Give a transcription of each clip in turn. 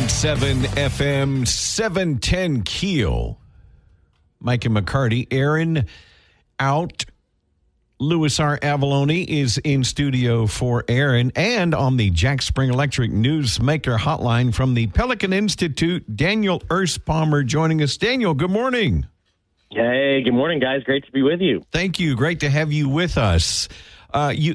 98.7 FM, 710 Keel. Mike and McCarty. Aaron out. Louis R. Avalone is in studio for Aaron. And on the Jack Spring Electric Newsmaker hotline from the Pelican Institute, Daniel Erspommer joining us. Daniel, good morning. Hey, good morning, guys. Great to be with you. Thank you. Great to have you with us. You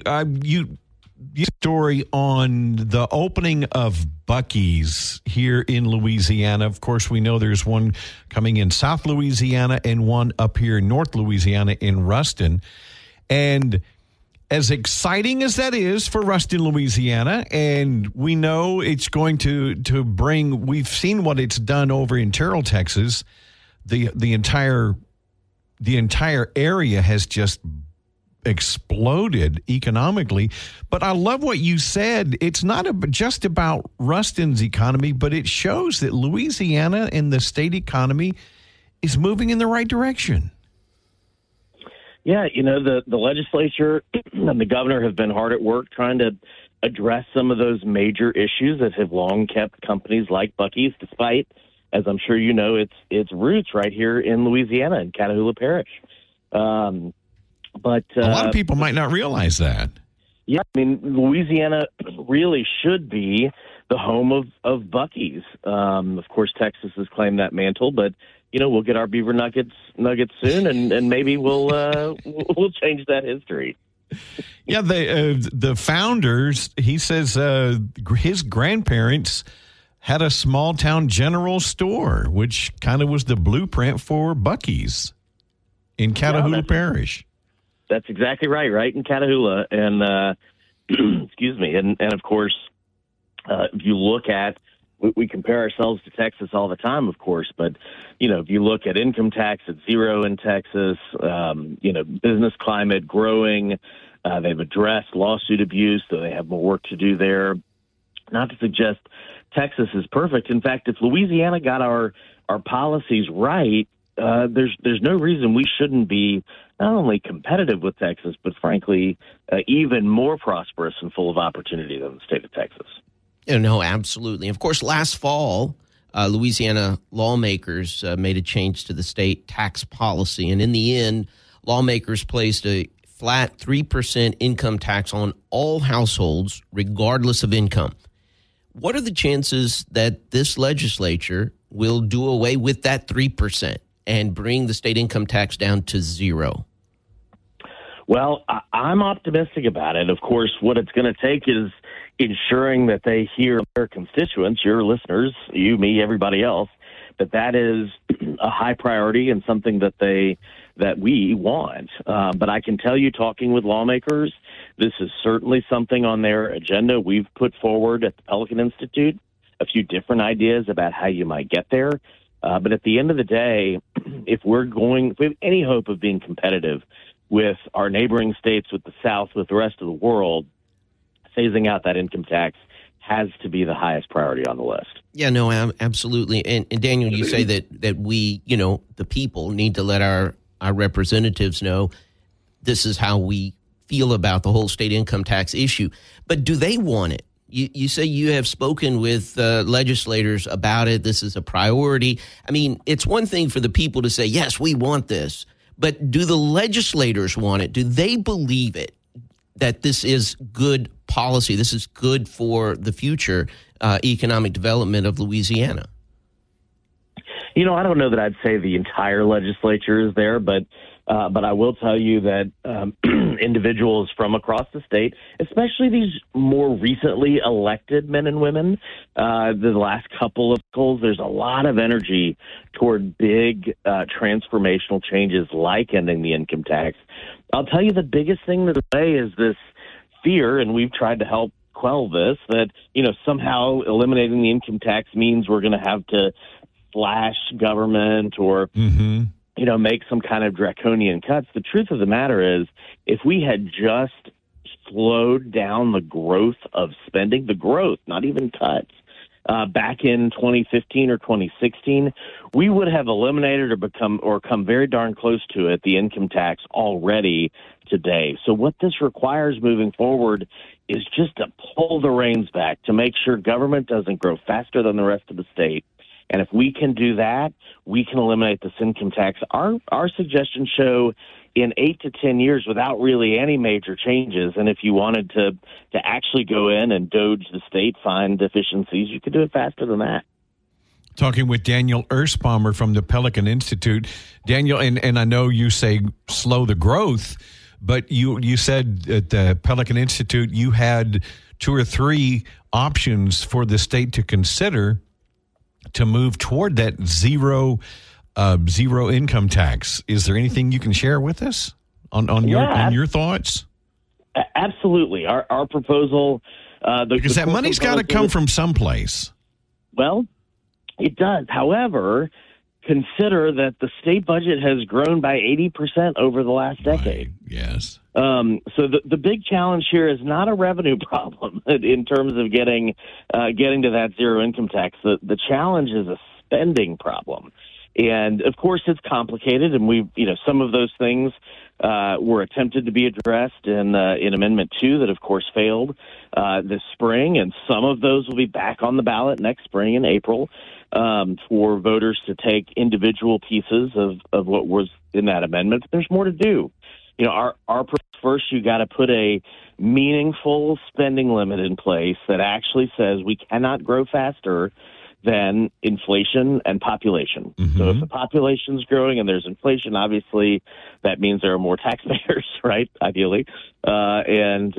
story on the opening of Buc-ee's here in Louisiana. Of course, we know there's one coming in South Louisiana and one up here in North Louisiana in Ruston. And as exciting as that is for Ruston, Louisiana, and we know it's going to bring, we've seen what it's done over in Terrell, Texas. The entire area has just exploded economically. But I love what you said. It's not just about Ruston's economy, but it shows that Louisiana and the state economy is moving in the right direction. Yeah, you know, the legislature and the governor have been hard at work trying to address some of those major issues that have long kept companies like Buc-ee's, despite, as I'm sure you know, its roots right here in Louisiana in Catahoula Parish. But a lot of people might not realize that. Yeah, I mean, Louisiana really should be the home of Buc-ee's. Of course, Texas has claimed that mantle, but you know, we'll get our beaver nuggets soon, and maybe we'll change that history. Yeah, the founders, he says, his grandparents had a small town general store, which kind of was the blueprint for Buc-ee's in Catahoula Parish. That's exactly right in Catahoula, and excuse me, and of course, if you look at, we compare ourselves to Texas all the time, of course, but you know, if you look at income tax at zero in Texas, you know, business climate growing, they've addressed lawsuit abuse, so they have more work to do there. Not to suggest Texas is perfect. In fact, if Louisiana got our policies right, there's no reason we shouldn't be not only competitive with Texas, but frankly, even more prosperous and full of opportunity than the state of Texas. No, absolutely. Of course, last fall, Louisiana lawmakers made a change to the state tax policy. And in the end, lawmakers placed a flat 3% income tax on all households, regardless of income. What are the chances that this legislature will do away with that 3% and bring the state income tax down to zero? Well, I'm optimistic about it. Of course, what it's going to take is ensuring that they hear their constituents, your listeners, you, me, everybody else, that is a high priority and something that we want. But I can tell you, talking with lawmakers, this is certainly something on their agenda. We've put forward at the Pelican Institute a few different ideas about how you might get there. But at the end of the day, if we have any hope of being competitive with our neighboring states, with the South, with the rest of the world, phasing out that income tax has to be the highest priority on the list. Yeah, no, absolutely. And Daniel, you say that we, you know, the people need to let our representatives know this is how we feel about the whole state income tax issue. But do they want it? You say you have spoken with legislators about it. This is a priority. I mean, it's one thing for the people to say, yes, we want this. But do the legislators want it? Do they believe it, that this is good policy, this is good for the future economic development of Louisiana? You know, I don't know that I'd say the entire legislature is there, but I will tell you that individuals from across the state, especially these more recently elected men and women, the last couple of cycles, there's a lot of energy toward big transformational changes like ending the income tax. I'll tell you the biggest thing that's way is this fear, and we've tried to help quell this, that, you know, somehow eliminating the income tax means we're going to have to slash government or, you know, make some kind of draconian cuts. The truth of the matter is, if we had just slowed down the growth of spending, the growth, not even cuts, back in 2015 or 2016, we would have eliminated or come very darn close to it, the income tax already today. So what this requires moving forward is just to pull the reins back to make sure government doesn't grow faster than the rest of the state. And if we can do that, we can eliminate this income tax. Our suggestions show in 8 to 10 years without really any major changes. And if you wanted to actually go in and doge the state, find deficiencies, you could do it faster than that. Talking with Daniel Erspamer from the Pelican Institute. Daniel, and I know you say slow the growth, but you said at the Pelican Institute you had 2 or 3 options for the state to consider to move toward that zero income tax. Is there anything you can share with us on your thoughts? Absolutely. Our proposal, because that money's got to come from someplace. Well, it does. However, consider that the state budget has grown by 80% over the last decade. Right. Yes. So the big challenge here is not a revenue problem in terms of getting to that zero income tax. The challenge is a spending problem. And of course it's complicated, and some of those things were attempted to be addressed in Amendment 2 that of course failed this spring, and some of those will be back on the ballot next spring in April for voters to take individual pieces of what was in that amendment. But there's more to do. Our first, you got to put a meaningful spending limit in place that actually says we cannot grow faster than inflation and population. Mm-hmm. So if the population's growing and there's inflation, obviously that means there are more taxpayers, right? Ideally, and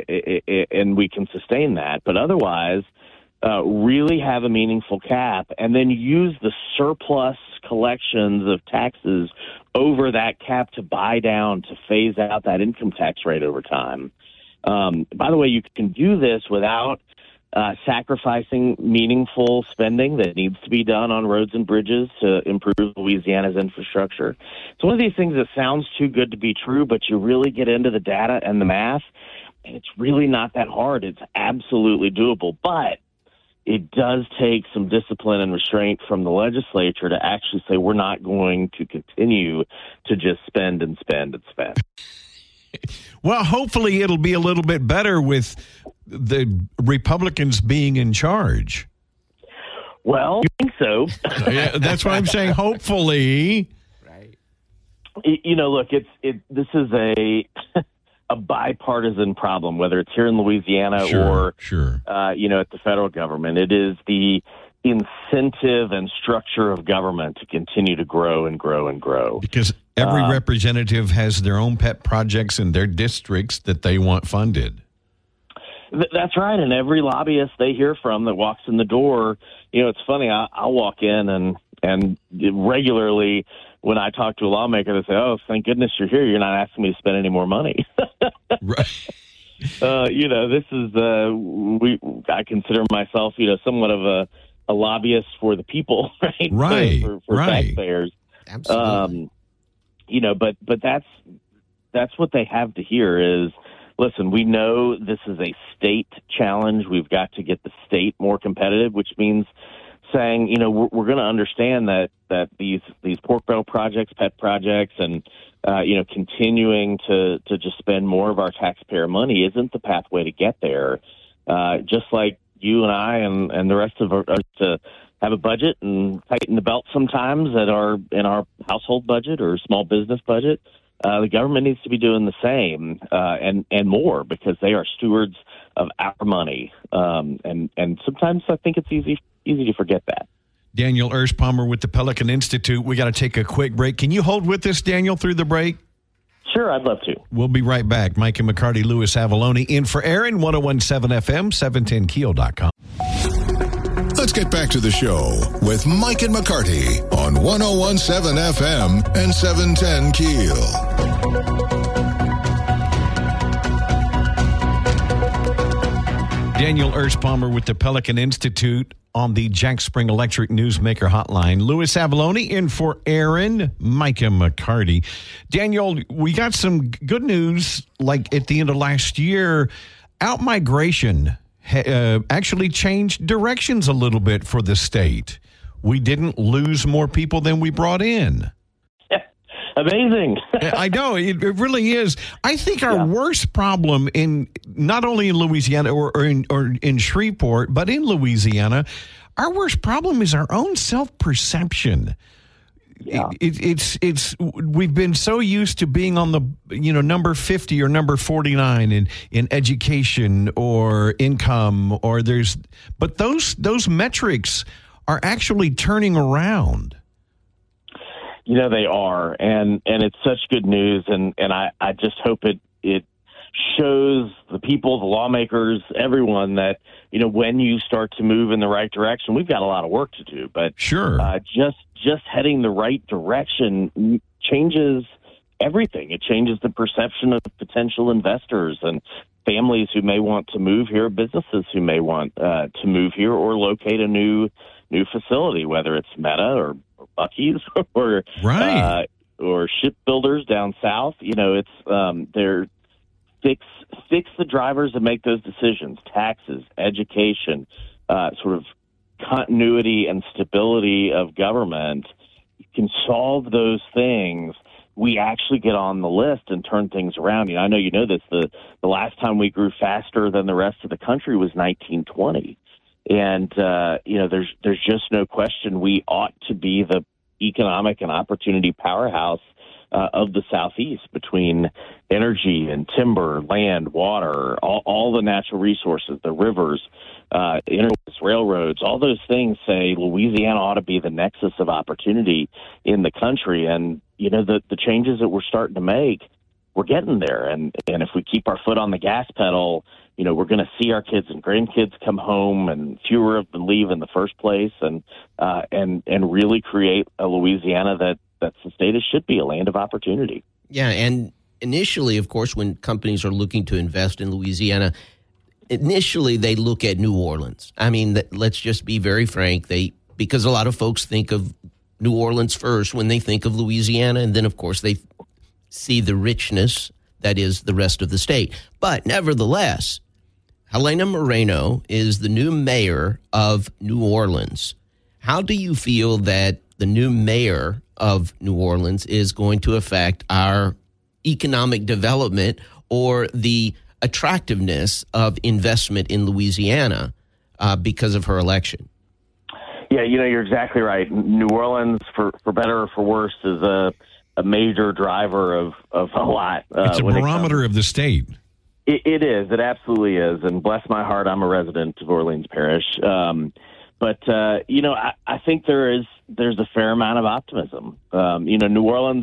we can sustain that. But otherwise, really have a meaningful cap, and then use the surplus collections of taxes over that cap to buy down, to phase out that income tax rate over time. By the way, you can do this without sacrificing meaningful spending that needs to be done on roads and bridges to improve Louisiana's infrastructure. It's one of these things that sounds too good to be true, but you really get into the data and the math, and it's really not that hard. It's absolutely doable, but it does take some discipline and restraint from the legislature to actually say we're not going to continue to just spend and spend and spend. Well, hopefully it'll be a little bit better with the Republicans being in charge. Well, I think so. Yeah, that's why I'm saying hopefully. Right. Look, this is a bipartisan problem, whether it's here in Louisiana or at the federal government. It is the incentive and structure of government to continue to grow and grow and grow. Because every representative has their own pet projects in their districts that they want funded. That's right. And every lobbyist they hear from that walks in the door, it's funny, I'll walk in and regularly when I talk to a lawmaker, they say, "Oh, thank goodness you're here. You're not asking me to spend any more money." Right. This is I consider myself, somewhat of a lobbyist for the people, right? Right. For taxpayers. Absolutely. But that's what they have to hear is, listen, we know this is a state challenge. We've got to get the state more competitive, which means saying, we're going to understand that these pork barrel projects, pet projects, and continuing to just spend more of our taxpayer money isn't the pathway to get there. Just like you and I and the rest of us to have a budget and tighten the belt sometimes in our household budget or small business budget. The government needs to be doing the same and more, because they are stewards of our money. And sometimes I think it's easy to forget that. Daniel Erspamer with the Pelican Institute. We got to take a quick break. Can you hold with us, Daniel, through the break? Sure, I'd love to. We'll be right back. Mike and McCarty, Louis Avallone in for Aaron, 1017 FM, 710keel.com. Let's get back to the show with Mike and McCarty on 1017 FM and 710 Keel. Daniel Erspamer with the Pelican Institute on the Jack Spring Electric Newsmaker Hotline. Louis Avallone in for Aaron, Mike and McCarty. Daniel, we got some good news, like at the end of last year. Outmigration actually changed directions a little bit for the state. We didn't lose more people than we brought in. Amazing. I know, it really is. I think our worst problem not only in Louisiana or in Shreveport, but in Louisiana, our worst problem is our own self-perception. Yeah. We've been so used to being on the number 50 or number 49 in education or income but those metrics are actually turning around. They are, and it's such good news, and I just hope it shows the people, the lawmakers, everyone that when you start to move in the right direction, we've got a lot of work to do, but sure, just heading the right direction changes everything. It changes the perception of potential investors and families who may want to move here, businesses who may want to move here or locate a new facility, whether it's Meta or Buc-ee's or right. Or shipbuilders down south. They're fix the drivers that make those decisions: taxes, education, sort of continuity and stability of government. You can solve those things. We actually get on the list and turn things around. I know you know this. The last time we grew faster than the rest of the country was 1920. And, there's just no question we ought to be the economic and opportunity powerhouse of the Southeast between energy and timber, land, water, all the natural resources, the rivers, interstates, railroads, all those things say Louisiana ought to be the nexus of opportunity in the country. And, the changes that we're starting to make, we're getting there. And if we keep our foot on the gas pedal, we're going to see our kids and grandkids come home, and fewer of them leave in the first place, and really create a Louisiana that's the state it should be, a land of opportunity. Yeah, and initially, of course, when companies are looking to invest in Louisiana, initially they look at New Orleans. I mean, let's just be very frank. Because a lot of folks think of New Orleans first when they think of Louisiana, and then, of course, they see the richness that is the rest of the state. But nevertheless, Helena Moreno is the new mayor of New Orleans. How do you feel that the new mayor of New Orleans is going to affect our economic development or the attractiveness of investment in Louisiana because of her election? Yeah, you're exactly right. New Orleans, for better or for worse, is a major driver of a lot. It's a barometer of the state. It is. It absolutely is. And bless my heart, I'm a resident of Orleans Parish. But I think there's a fair amount of optimism. New Orleans,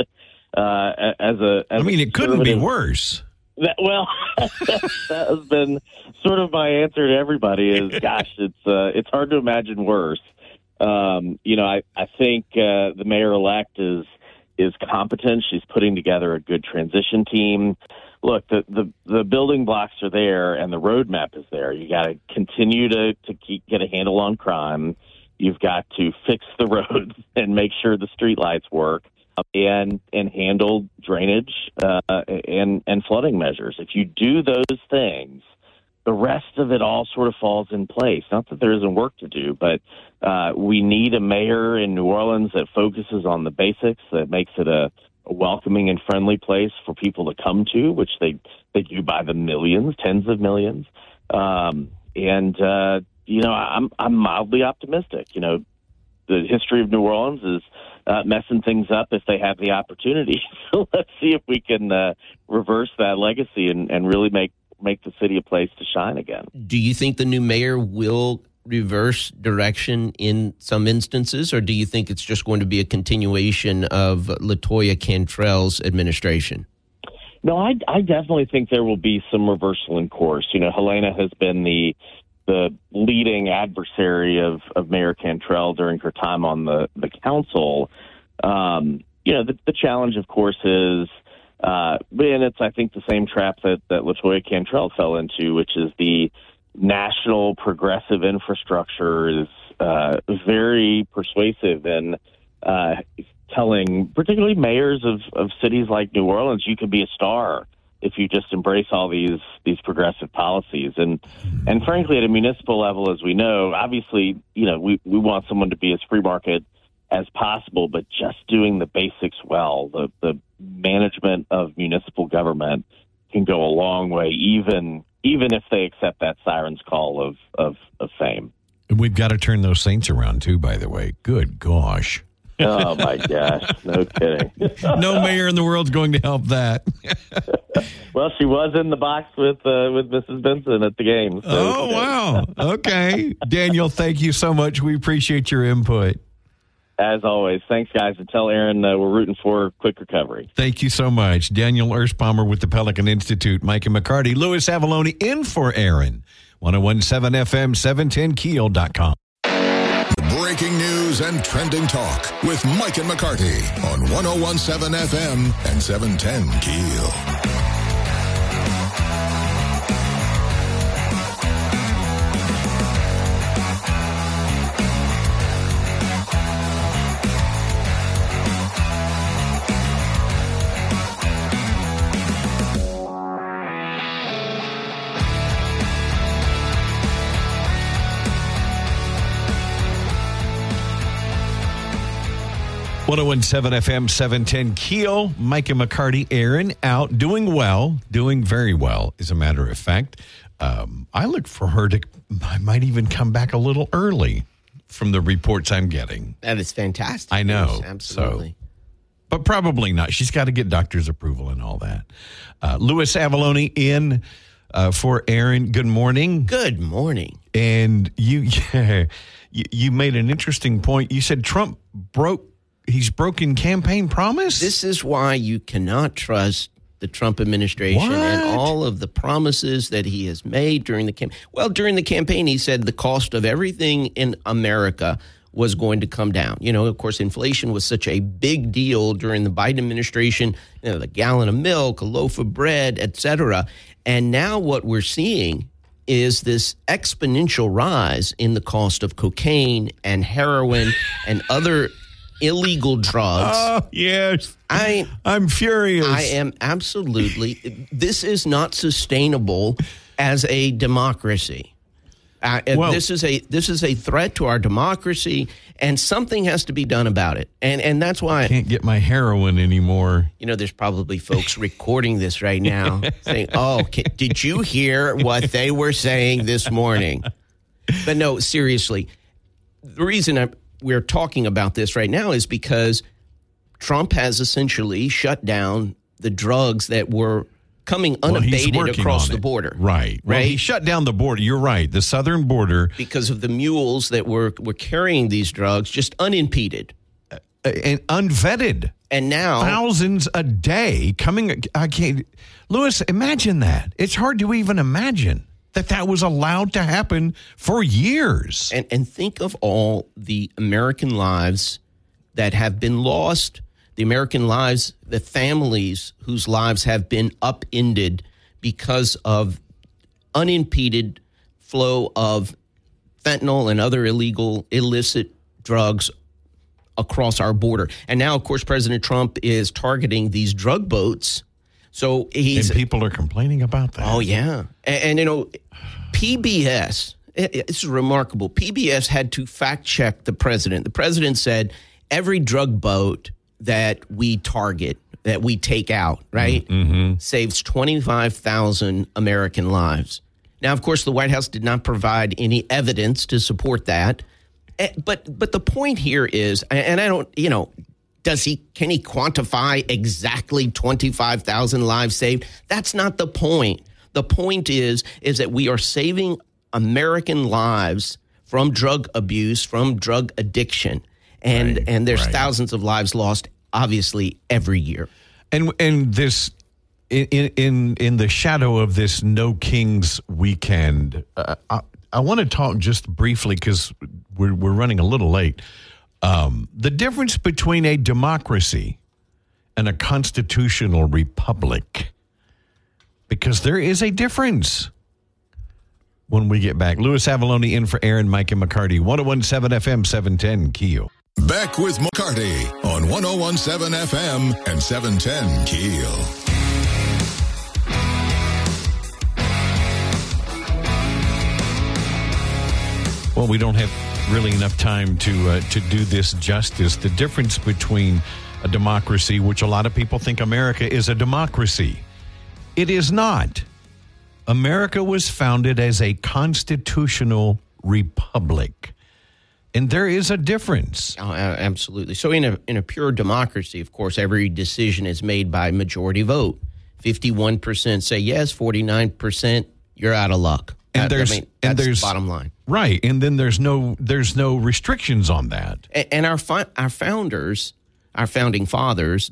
it couldn't be worse. That has been sort of my answer to everybody is, gosh, it's hard to imagine worse. I think the mayor-elect is competent. She's putting together a good transition team. Look, the building blocks are there and the roadmap is there. You got to continue to get a handle on crime. You've got to fix the roads and make sure the streetlights work, and handle drainage and flooding measures. If you do those things, the rest of it all sort of falls in place. Not that there isn't work to do, but we need a mayor in New Orleans that focuses on the basics, that makes it a welcoming and friendly place for people to come to, which they do by the millions, tens of millions. I'm mildly optimistic. The history of New Orleans is messing things up if they have the opportunity. So let's see if we can reverse that legacy and really make the city a place to shine again. Do you think the new mayor will reverse direction in some instances, or do you think it's just going to be a continuation of LaToya Cantrell's administration? No, I definitely think there will be some reversal in course. Helena has been the leading adversary of Mayor Cantrell during her time on the council. The challenge, of course, is, and it's, I think, the same trap that LaToya Cantrell fell into, which is the national progressive infrastructure is very persuasive in telling particularly mayors of cities like New Orleans, you could be a star if you just embrace all these progressive policies. And frankly, at a municipal level, as we know, obviously, we want someone to be as free market as possible, but just doing the basics well, the management of municipal government can go a long way, even if they accept that siren's call of fame. And we've got to turn those Saints around, too, by the way. Good gosh. Oh, my gosh. No kidding. No mayor in the world's going to help that. Well, she was in the box with Mrs. Benson at the game. So, oh, wow. Okay. Daniel, thank you so much. We appreciate your input. As always. Thanks, guys. And tell Aaron we're rooting for quick recovery. Thank you so much. Daniel Erspommer with the Pelican Institute. Mike and McCarty. Louis Avalone in for Aaron. 101.7 FM, 710keel.com. Breaking news and trending talk with Mike and McCarty on 101.7 FM and 710 Keel. .101.7 FM, 710 Keel. Mike and McCarty, Aaron out, doing well, doing very well, as a matter of fact. I look for her I might even come back a little early from the reports I'm getting. That is fantastic. I know. Yes, absolutely. But probably not. She's got to get doctor's approval and all that. Louis Avalone in for Aaron. Good morning. Good morning. And you made an interesting point. You said Trump he's broken campaign promise? This is why you cannot trust the Trump administration and all of the promises that he has made during the campaign. Well, during the campaign, he said the cost of everything in America was going to come down. Of course, inflation was such a big deal during the Biden administration, the gallon of milk, a loaf of bread, et cetera. And now what we're seeing is this exponential rise in the cost of cocaine and heroin and other illegal drugs. Oh, yes. I'm furious. I am absolutely. This is not sustainable as a democracy. This is a threat to our democracy, and something has to be done about it. And that's why I can't get my heroin anymore. There's probably folks recording this right now saying, "Oh, did you hear what they were saying this morning?" But no, seriously, the reason we're talking about this right now is because Trump has essentially shut down the drugs that were coming unabated across the border. Right. Well, he shut down the border. You're right. The southern border. Because of the mules that were carrying these drugs just unimpeded. And unvetted. And now thousands a day coming. I can't. Louis, imagine that. It's hard to even imagine that was allowed to happen for years. And think of all the American lives that have been lost, the American lives, the families whose lives have been upended because of unimpeded flow of fentanyl and other illicit drugs across our border. And now, of course, President Trump is targeting these drug boats. So and people are complaining about that. Oh, yeah. And PBS, it's remarkable. PBS had to fact check the president. The president said every drug boat that we target, that we take out, right, saves 25,000 American lives. Now, of course, the White House did not provide any evidence to support that. But the point here is, and I don't, can he quantify exactly 25,000 lives saved? That's not the point. The point is that we are saving American lives from drug abuse, from drug addiction. And there's thousands of lives lost, obviously, every year. And this, in the shadow of this No Kings weekend, I want to talk just briefly, because we're running a little late. The difference between a democracy and a constitutional republic, because there is a difference. When we get back, Louis Avalone in for Aaron, Mike, and McCarty. 101.7 FM, 710 Keel. Back with McCarty on 101.7 FM and 710 Keel. Well, we don't have really enough time to do this justice. The difference between a democracy, which a lot of people think America is a democracy. It is not. America was founded as a constitutional republic. And there is a difference. Oh, absolutely. So in a pure democracy, of course, every decision is made by majority vote. 51% say yes, 49% you're out of luck. And there's the bottom line. Right. And then there's no restrictions on that. And our founders, our founding fathers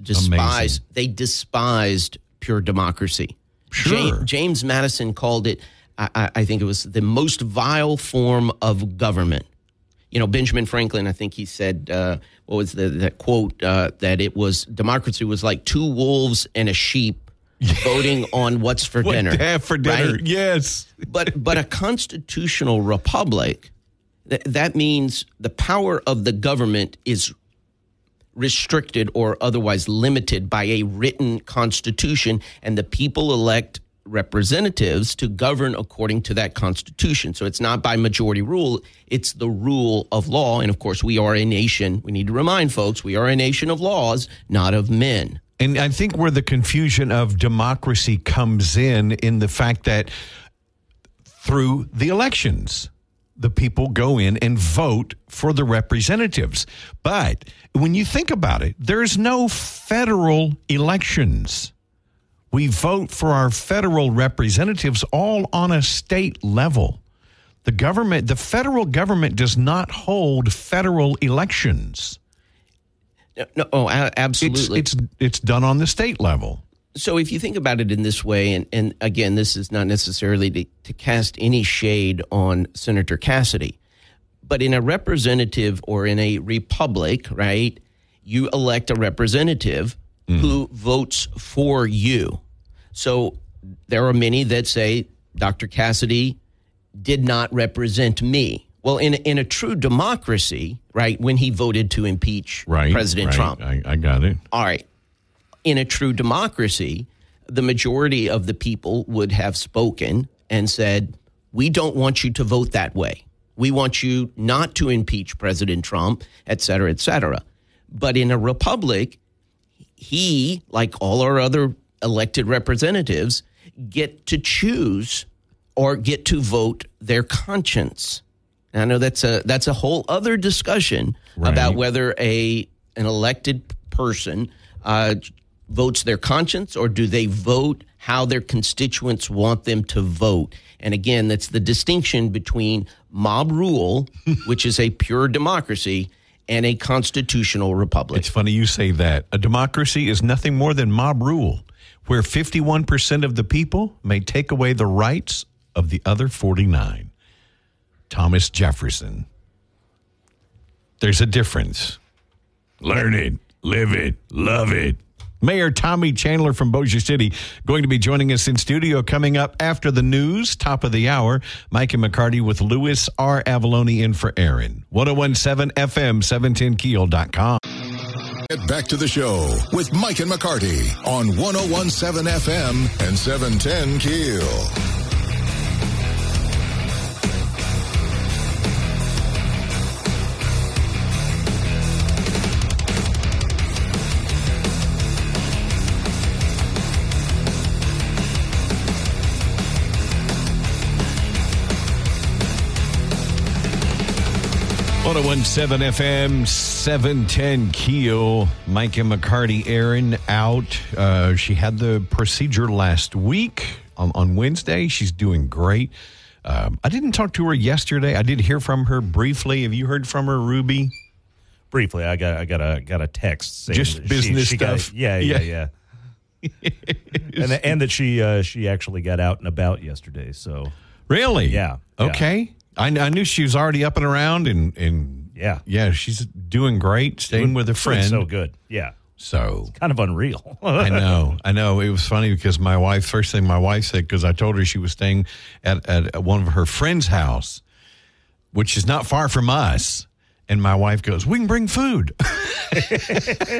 despised pure democracy. Sure. James Madison called it, I think it was the most vile form of government. You know, Benjamin Franklin, I think he said, what was that quote, that it was, democracy was like two wolves and a sheep voting on what's for dinner. What to have for dinner, right? yes. But a constitutional republic, that means the power of the government is restricted or otherwise limited by a written constitution, and the people elect representatives to govern according to that constitution. So it's not by majority rule, it's the rule of law. And of course, we are a nation, we need to remind folks, we are a nation of laws, not of men. And I think where the confusion of democracy comes in the fact that through the elections, the people go in and vote for the representatives. But when you think about it, there's no federal elections. We vote for our federal representatives all on a state level. The federal government does not hold federal elections. No, absolutely. It's done on the state level. So if you think about it in this way, and again, this is not necessarily to cast any shade on Senator Cassidy, but in a representative or in a republic, right, you elect a representative who votes for you. So there are many that say Dr. Cassidy did not represent me. Well, in a true democracy, right, when he voted to impeach President Trump. I got it. All right. In a true democracy, the majority of the people would have spoken and said, we don't want you to vote that way. We want you not to impeach President Trump, et cetera, et cetera. But in a republic, he, like all our other elected representatives, get to choose or get to vote their conscience. And I know that's a whole other discussion about whether an elected person votes their conscience or do they vote how their constituents want them to vote. And again, that's the distinction between mob rule, which is a pure democracy, and a constitutional republic. It's funny you say that. A democracy is nothing more than mob rule, where 51% of the people may take away the rights of the other 49. Thomas Jefferson. There's a difference. Learn it, live it, love it. Mayor Tommy Chandler from Bossier City going to be joining us in studio coming up after the news, top of the hour. Mike and McCarty with Louis R. Avalone in for Aaron. 1017 FM, 710keel.com. Get back to the show with Mike and McCarty on 1017 FM and 710 Keel. On 1017 FM, 710 Keel. Mike and McCarty, Aaron out. She had the procedure last week on Wednesday. She's doing great. I didn't talk to her yesterday. I did hear from her briefly. Have you heard from her, Ruby? Briefly, I got a text saying just business stuff. Yeah. and that she actually got out and about yesterday. So really, yeah. Okay. I knew she was already up and around, and she's doing great, staying with a friend. So good, yeah. So it's kind of unreal. I know. It was funny because first thing my wife said, because I told her she was staying at one of her friend's house, which is not far from us, and my wife goes, "We can bring food."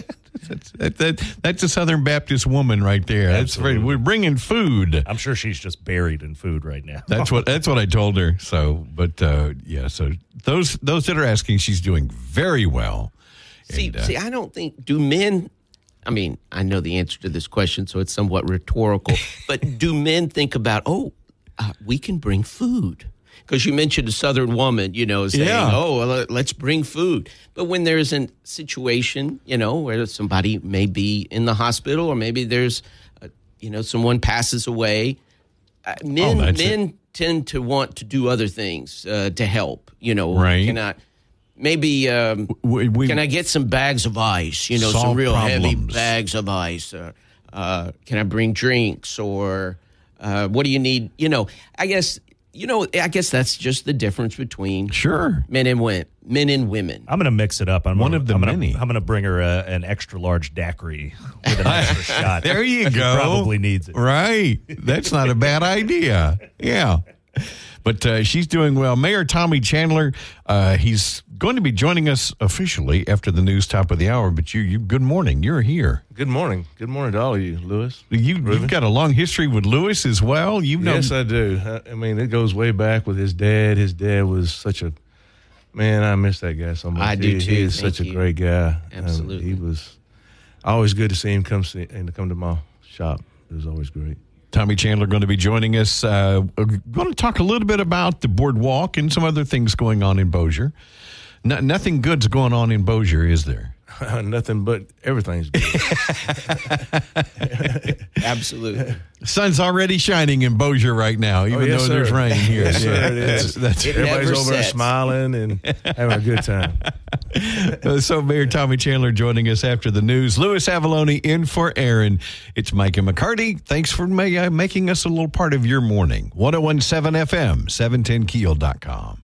That's a Southern Baptist woman right there. That's right. We're bringing food. I'm sure she's just buried in food right now. That's what I told her. So, but yeah. So those that are asking, she's doing very well. See, I don't think, do men, I mean, I know the answer to this question, so it's somewhat rhetorical, but do men think about, we can bring food? Because you mentioned a Southern woman, saying, let's bring food. But when there's a situation, where somebody may be in the hospital or maybe there's, someone passes away, men tend to want to do other things to help, Right. Maybe can I get some bags of ice? Some real heavy bags of ice. Can I bring drinks? Or what do you need? I guess that's just the difference between men and women. I'm going to mix it up. I'm one of the many. I'm going to bring her an extra large daiquiri with an extra shot. There you go. She probably needs it. Right. That's not a bad idea. Yeah. But she's doing well. Mayor Tommy Chandler, he's going to be joining us officially after the news top of the hour. But you good morning. You're here. Good morning. Good morning to all of you, Lewis. You've got a long history with Lewis as well. Yes, I do. I mean, it goes way back with his dad. His dad was such a man. I miss that guy so much. I do too. He is such a great guy. Absolutely. He was always good to see him come to my shop. It was always great. Tommy Chandler going to be joining us. We're going to talk a little bit about the boardwalk and some other things going on in Bossier. Nothing good's going on in Bossier, is there? Nothing but everything's good. Absolutely. The sun's already shining in Bossier right now, even though there's rain here. Yes, sir, it is. Everybody's over there smiling and having a good time. So Mayor Tommy Chandler joining us after the news. Louis Avallone in for Aaron. It's Mike and McCarty. Thanks for making us a little part of your morning. 101.7 FM, 710keel.com.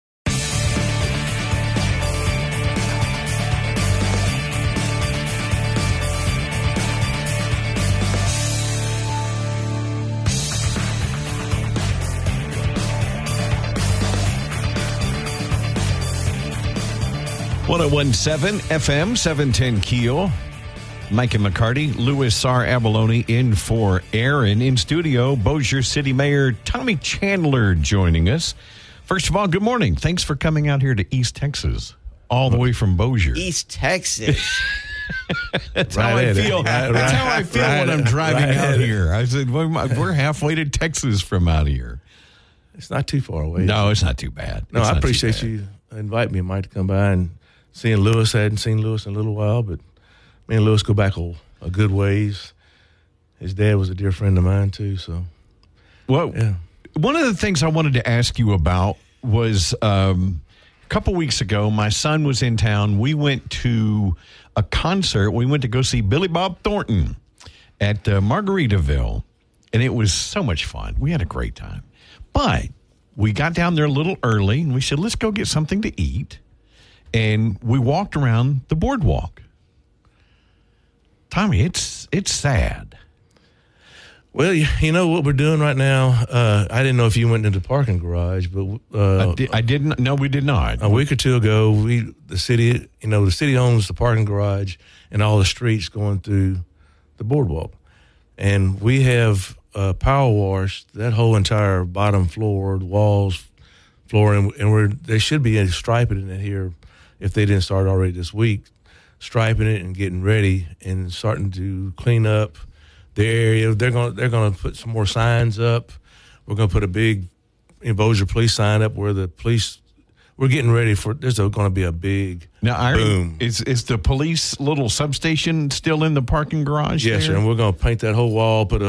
.101.7 FM, 710 Keel. Mike and McCarty, Louis R. Avallone in for Aaron. In studio, Bossier City Mayor Tommy Chandler joining us. First of all, good morning. Thanks for coming out here to East Texas, all the way from Bossier. East Texas. That's how I feel. That's how I feel when I'm driving out here. I said, we're halfway to Texas from out here. It's not too far away. No, it's not too bad. No, I appreciate you inviting me, Mike, to come by and seeing Lewis. I hadn't seen Lewis in a little while, but me and Lewis go back a good ways. His dad was a dear friend of mine, too. So, well, yeah. One of the things I wanted to ask you about was a couple weeks ago, my son was in town. We went to a concert. We went to go see Billy Bob Thornton at Margaritaville, and it was so much fun. We had a great time. But we got down there a little early, and we said, let's go get something to eat. And we walked around the boardwalk. Tommy, it's sad. Well, you know what we're doing right now? I didn't know if you went into the parking garage, but I didn't. No, we did not. A week or two ago, the city owns the parking garage and all the streets going through the boardwalk, and we have power washed that whole entire bottom floor, the walls, floor, and they should be striping it here if they didn't start already this week, striping it and getting ready and starting to clean up the area. They're going to put some more signs up. We're going to put a big Bossier police sign up where the police. We're getting ready for. There's going to be a big boom. Is the police little substation still in the parking garage? Yes, there? sir. And we're going to paint that whole wall. Put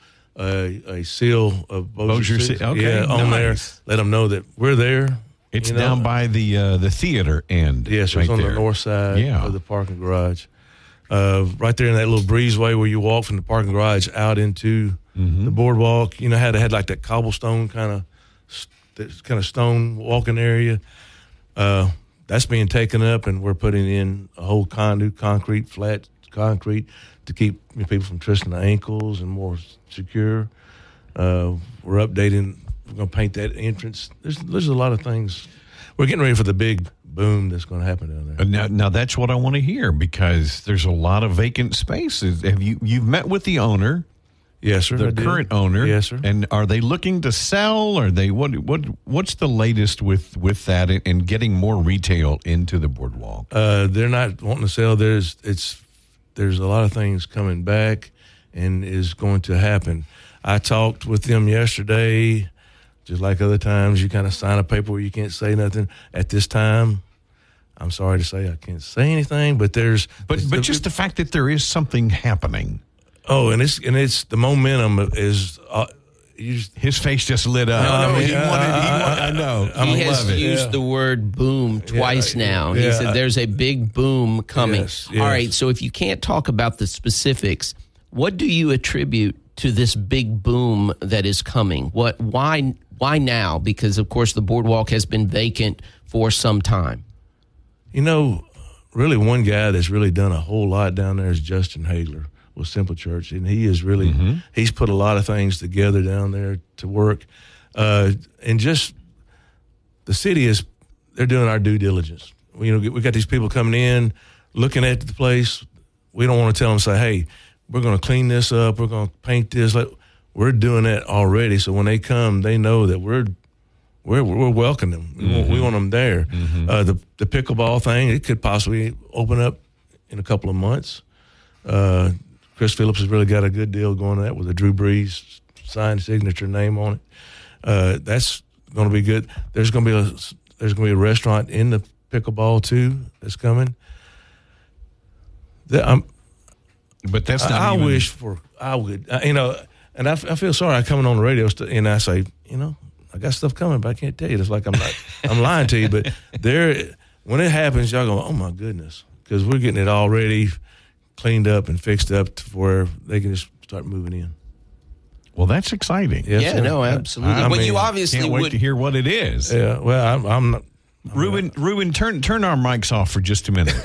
a seal of Bossier City, on there. Let them know that we're there. It's down by the theater end. Yes, right it's on there. the north side of the parking garage. Right there in that little breezeway where you walk from the parking garage out into the boardwalk. You know how they had like that cobblestone kind of stone walking area? That's being taken up, and we're putting in a whole flat concrete to keep people from twisting their ankles and more secure. We're updating. We're going to paint that entrance. There's a lot of things. we're getting ready for the big boom that's going to happen down there. Now that's what I want to hear, because there's a lot of vacant spaces. Have you've met with the owner? Yes, sir. The current owner. Yes, sir. And are they looking to sell? Are they what's the latest with that and getting more retail into the boardwalk? They're not wanting to sell. There's a lot of things coming back and is going to happen. I talked with them yesterday. Just like other times, you kind of sign a paper where you can't say nothing. At this time, I'm sorry to say I can't say anything, but there's just the fact that there is something happening. Oh, and it's the momentum is. His face just lit up. I know. He has used the word boom twice now. He said there's a big boom coming. Yes. All right, so if you can't talk about the specifics, what do you attribute to this big boom that is coming? Why now? Because, of course, the boardwalk has been vacant for some time. Really one guy that's really done a whole lot down there is Justin Hagler with Simple Church, and he is really he's put a lot of things together down there to work. And just the city they're doing our due diligence. We got these people coming in, looking at the place. We don't want to tell them, say, hey, we're going to clean this up, we're going to paint this. We're doing that already, so when they come, they know that we're welcoming them. We want them there. The pickleball thing, it could possibly open up in a couple of months. Chris Phillips has really got a good deal going on that with a Drew Brees signed signature name on it. That's going to be good. There's going to be a restaurant in the pickleball too that's coming. But that's not. I would, and I feel sorry. I coming on the radio and I say, I got stuff coming, but I can't tell you. It's like I'm lying to you. But when it happens, y'all go, oh my goodness, because we're getting it already cleaned up and fixed up to where they can just start moving in. Well, that's exciting. Yes, no, absolutely. You obviously can't wait to hear what it is. Yeah, well, I'm not. Ruben, turn our mics off for just a minute.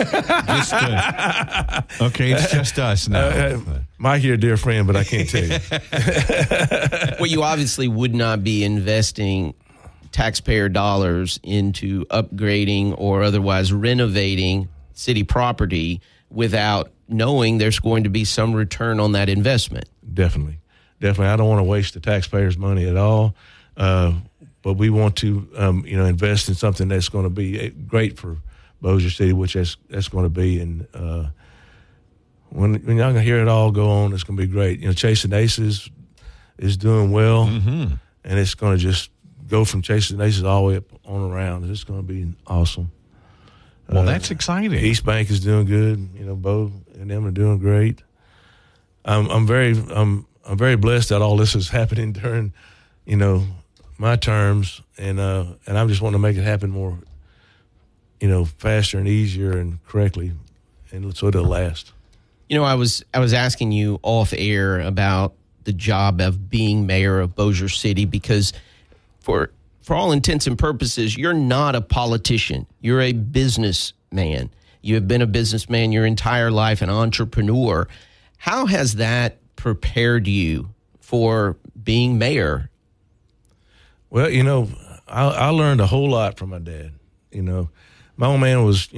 Okay, it's just us now. Mike, you're a dear friend, but I can't tell you. Well, you obviously would not be investing taxpayer dollars into upgrading or otherwise renovating city property without knowing there's going to be some return on that investment. Definitely. I don't want to waste the taxpayers' money at all. But we want to, invest in something that's going to be great for Bossier City, which that's going to be. And when y'all can hear it all go on, it's going to be great. Chasing Aces is doing well, and it's going to just go from Chasing Aces all the way up on around. It's going to be awesome. Well, that's exciting. East Bank is doing good. Bo and them are doing great. I'm very blessed that all this is happening during, my terms, and I'm just wanting to make it happen more, faster and easier and correctly, and so it'll last. I was asking you off air about the job of being mayor of Bossier City, because for all intents and purposes, you're not a politician. You're a businessman. You have been a businessman your entire life, an entrepreneur. How has that prepared you for being mayor? Well, I learned a whole lot from my dad. My old man was,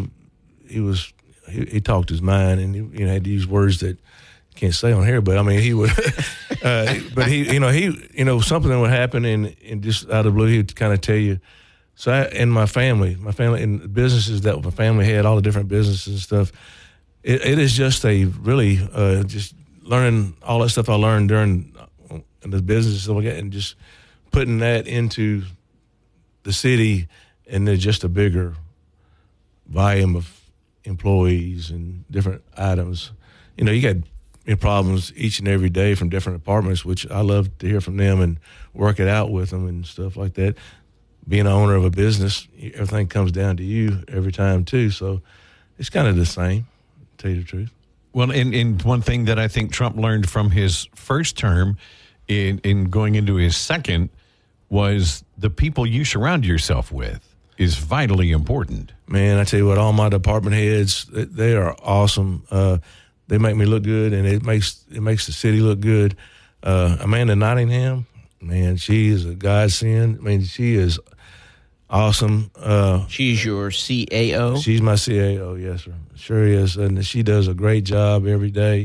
he talked his mind, and he had to use words that you can't say on here. But I mean, he would, but he something would happen, and just out of the blue, he would kind of tell you. So, and my family, and businesses that my family had, all the different businesses and stuff. It is just a really just learning all that stuff I learned during the business and just putting that into the city, and there's just a bigger volume of employees and different items. You got problems each and every day from different departments, which I love to hear from them and work it out with them and stuff like that. Being an owner of a business, everything comes down to you every time too. So it's kind of the same, to tell you the truth. Well, and one thing that I think Trump learned from his first term in going into his second was the people you surround yourself with is vitally important. Man, I tell you what, all my department heads, they are awesome. They make me look good, and it makes the city look good. Amanda Nottingham, man, she is a godsend. I mean, she is awesome. She's your CAO? She's my CAO, yes, sir. Sure is. And she does a great job every day.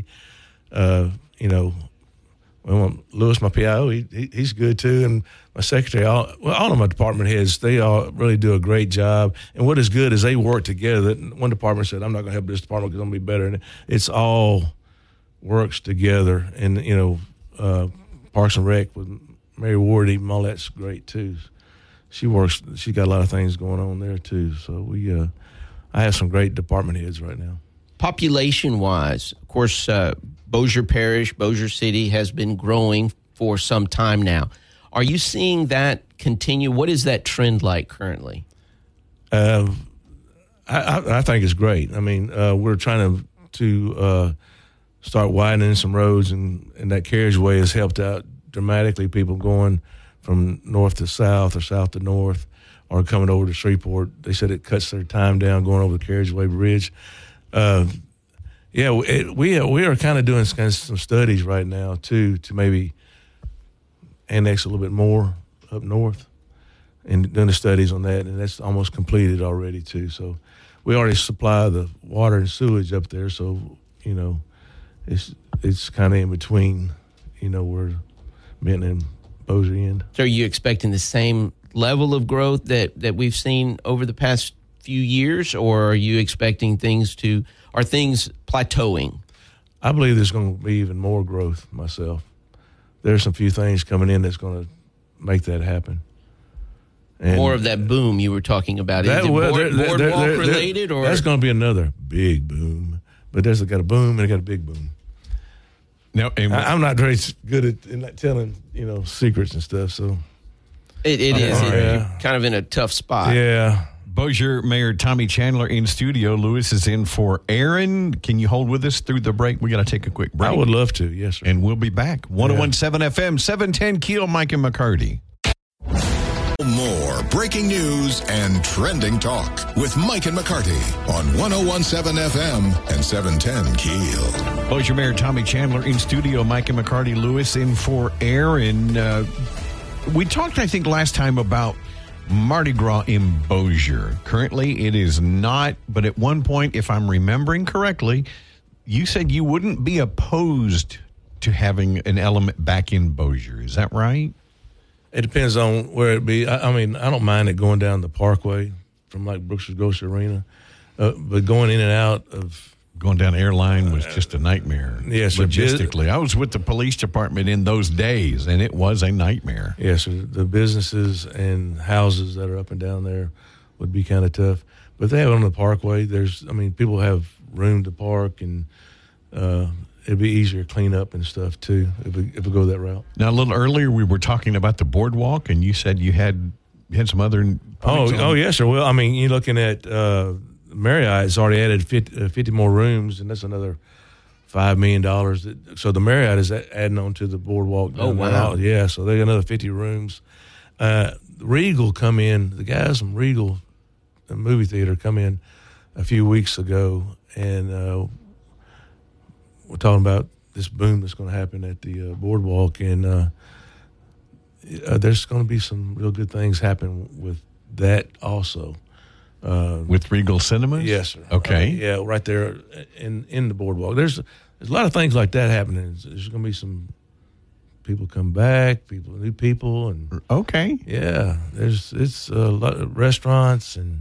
Lewis, my PIO, he's good too. And my secretary, all of my department heads, they all really do a great job. And what is good is they work together. One department said, I'm not going to help this department because I'm going to be better. And it's all works together. And, Parks and Rec with Mary Ward, even all that's great too. She got a lot of things going on there too. So I have some great department heads right now. Population-wise, of course, Bossier Parish, Bossier City has been growing for some time now. Are you seeing that continue? What is that trend like currently? I think it's great. I mean, we're trying to start widening some roads, and that carriageway has helped out dramatically. People going from north to south or south to north or coming over to Shreveport. They said it cuts their time down going over the carriageway bridge. We are kind of doing some studies right now too to maybe annex a little bit more up north and doing the studies on that, and that's almost completed already too. So we already supply the water and sewage up there, so it's kind of in between, where Benton and Bossier end. So are you expecting the same level of growth that we've seen over the past few years, or are you expecting are things plateauing? I believe there's going to be even more growth myself. There's some few things coming in that's going to make that happen. And more of that boom you were talking about. Is it boardwalk related? Or that's going to be another big boom. But there's got a boom and it got a big boom. No, I'm not very good at telling, secrets and stuff. So it is kind of in a tough spot. Yeah. Bossier Mayor Tommy Chandler in studio. Lewis is in for Aaron. Can you hold with us through the break? We got to take a quick break. I would love to, yes, sir. And we'll be back. 101.7 FM, 710 Keel, Mike and McCarty. More breaking news and trending talk with Mike and McCarty on 101.7 FM and 710 Keel. Bossier Mayor Tommy Chandler in studio. Mike and McCarty. Lewis in for Aaron. We talked, I think, last time about Mardi Gras in Bossier. Currently, it is not, but at one point, if I'm remembering correctly, you said you wouldn't be opposed to having an element back in Bossier. Is that right? It depends on where it be. I mean, I don't mind it going down the Parkway from like Brooks Ghost Arena, but going in and out of going down Airline was just a nightmare. Yes, logistically. I was with the police department in those days, and it was a nightmare. Yes, the businesses and houses that are up and down there would be kind of tough. But they have it on the Parkway. People have room to park, and it'd be easier to clean up and stuff too if we go that route. Now, a little earlier, we were talking about the boardwalk, and you said you had some other points. Oh, yes, sir. Well, you're looking at Marriott's already added 50 more rooms, and that's another $5 million. So the Marriott is adding on to the boardwalk. Oh, wow. Yeah, so they got another 50 rooms. Regal come in, the guys from Regal, the movie theater, come in a few weeks ago, and we're talking about this boom that's going to happen at the boardwalk, and there's going to be some real good things happen with that also. With Regal Cinemas? Yes, sir. Okay. Right there in the boardwalk. There's a lot of things like that happening. There's going to be some people come back, new people, and okay. Yeah, it's a lot of restaurants, and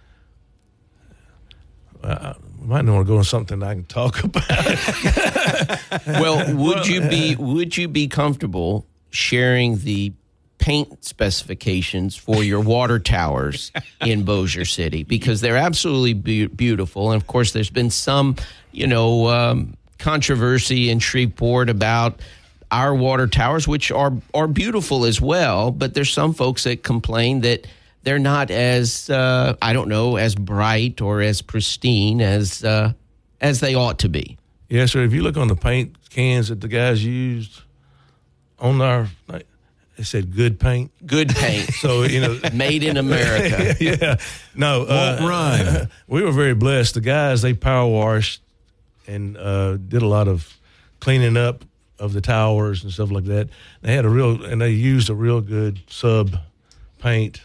we might want to go on something I can talk about. Well, would you be comfortable sharing the paint specifications for your water towers in Bossier City? Because they're absolutely beautiful. And of course, there's been some, controversy in Shreveport about our water towers, which are beautiful as well. But there's some folks that complain that they're not as, as bright or as pristine as they ought to be. Yeah, sir. If you look on the paint cans that the guys used on our, it said good paint. Good paint. So, made in America. Yeah. No. Won't run. We were very blessed. The guys, they power washed and did a lot of cleaning up of the towers and stuff like that. They used a real good sub paint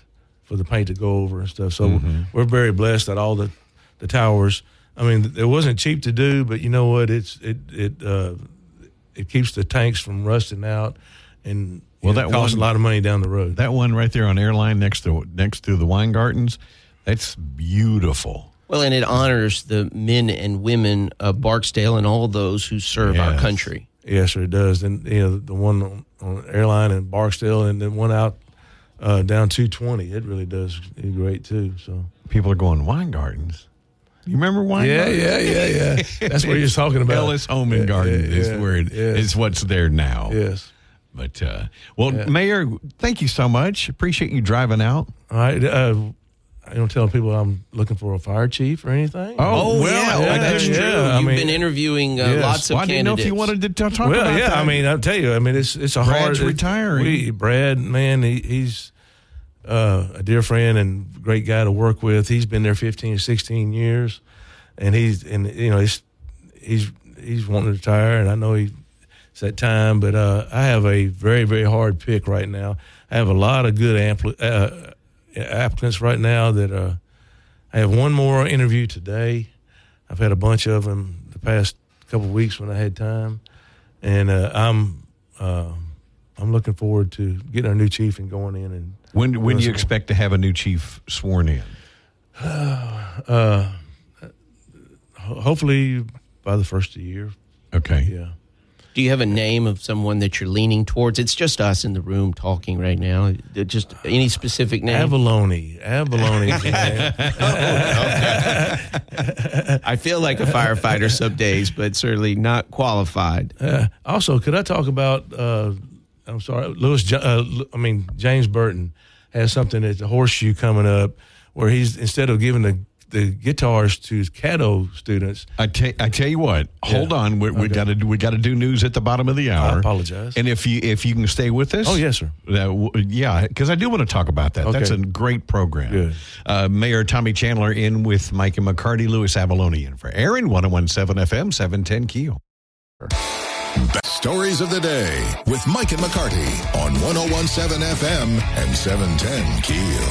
for the paint to go over and stuff. So we're very blessed that all the towers. I mean, it wasn't cheap to do, but you know what? It keeps the tanks from rusting out, and that costs a lot of money down the road. That one right there on Airline next to the wine gardens, that's beautiful. Well, and it honors the men and women of Barksdale and all those who serve our country. Yes, sir, it does. And the one on Airline and Barksdale, and then one out down 220, it really does great too. So people are going, wine gardens. You remember wine gardens? Yeah. That's what you're talking about. Ellis Home and Garden is where is what's there now. Yes. But, Mayor, thank you so much. Appreciate you driving out. All right. I don't tell people I'm looking for a fire chief or anything. That's true. You've been interviewing lots of candidates. I didn't know if you wanted to talk about that. I mean, I'll tell you. I mean, it's a Brad's hard. retiring. Brad, man, he's a dear friend and great guy to work with. He's been there 15 or 16 years, and he's wanting to retire, and I know it's that time. But I have a very, very hard pick right now. I have a lot of good applicants right now that I have one more interview today. I've had a bunch of them the past couple of weeks when I had time, and I'm looking forward to getting our new chief and going in. And when do you expect to have a new chief sworn in? Hopefully by the first of the year. Okay. Yeah. Do you have a name of someone that you're leaning towards? It's just us in the room talking right now. Just any specific name? Abalone. I feel like a firefighter some days, but certainly not qualified. Also, could I talk about? I'm sorry, James Burton has something at the Horseshoe coming up, where he's instead of giving the guitars to Caddo students. I tell you what. Hold on, we got to do news at the bottom of the hour. I apologize. And if you can stay with us. Oh yes, sir. Because I do want to talk about that. Okay. That's a great program. Good. Mayor Tommy Chandler in with Mike and McCarty, Louis Avalone in for Aaron, 101.7 FM, 710 Keel. Stories of the day with Mike and McCarty on 101.7 FM and 710 Keel.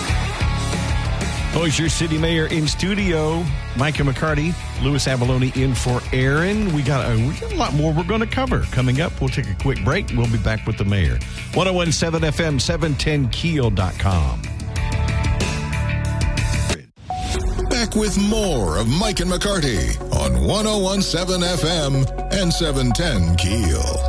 Oh, it's your city mayor in studio, Mike and McCarty, Louis Avalone in for Aaron. We got a lot more we're going to cover coming up. We'll take a quick break. We'll be back with the mayor. 101.7 FM, 710keel.com. Back with more of Mike and McCarty on 101.7 FM and 710 Keel.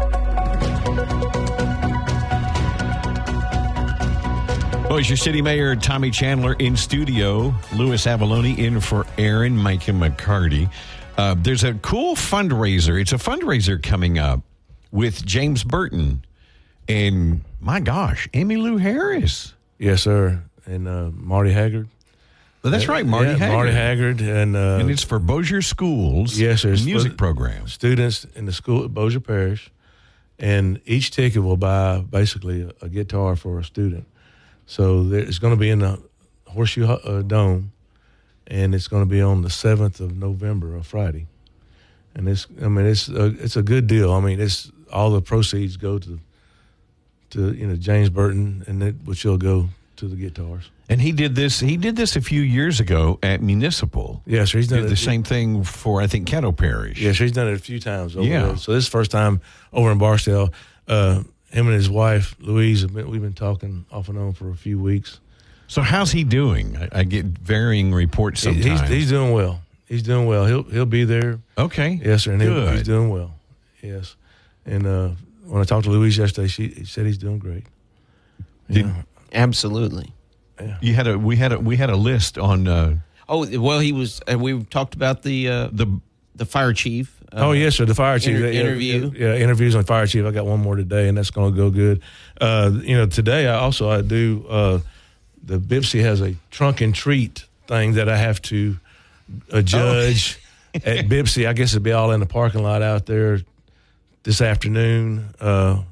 Oh, it's your city mayor, Tommy Chandler, in studio. Louis Avalone in for Aaron, Mike and McCarty. There's a cool fundraiser. It's a fundraiser coming up with James Burton and, my gosh, Emmylou Harris. Yes, sir. And Marty Haggard. Well, that's right, Marty Haggard. Marty Haggard. And it's for Bossier Schools. Yes, sir. Music program. Students in the school at Bossier Parish. And each ticket will buy basically a guitar for a student. So it's going to be in the Horseshoe Dome, and it's going to be on the 7th of November, a Friday. And it's a good deal. I mean, it's all the proceeds go to James Burton, and which will go to the guitars. And he did this a few years ago at Municipal. Yes, he's done the same thing for, I think, Caddo Parish. Yes, he's done it a few times over there. So this is the first time over in Barksdale. Him and his wife, Louise, we've been talking off and on for a few weeks. So how's he doing? I get varying reports sometimes. He's doing well. He's doing well. He'll be there. Okay. Yes, sir. And he's doing well. Yes. And when I talked to Louise yesterday, he said he's doing great. Absolutely. Yeah. We had a list on. He was. We talked about the fire chief. Yes, sir. The fire chief interview. Interviews on fire chief. I got one more today, and that's going to go good. Today I do. The BIPSI has a trunk and treat thing that I have to judge at BIPSI. I guess it'll be all in the parking lot out there this afternoon. I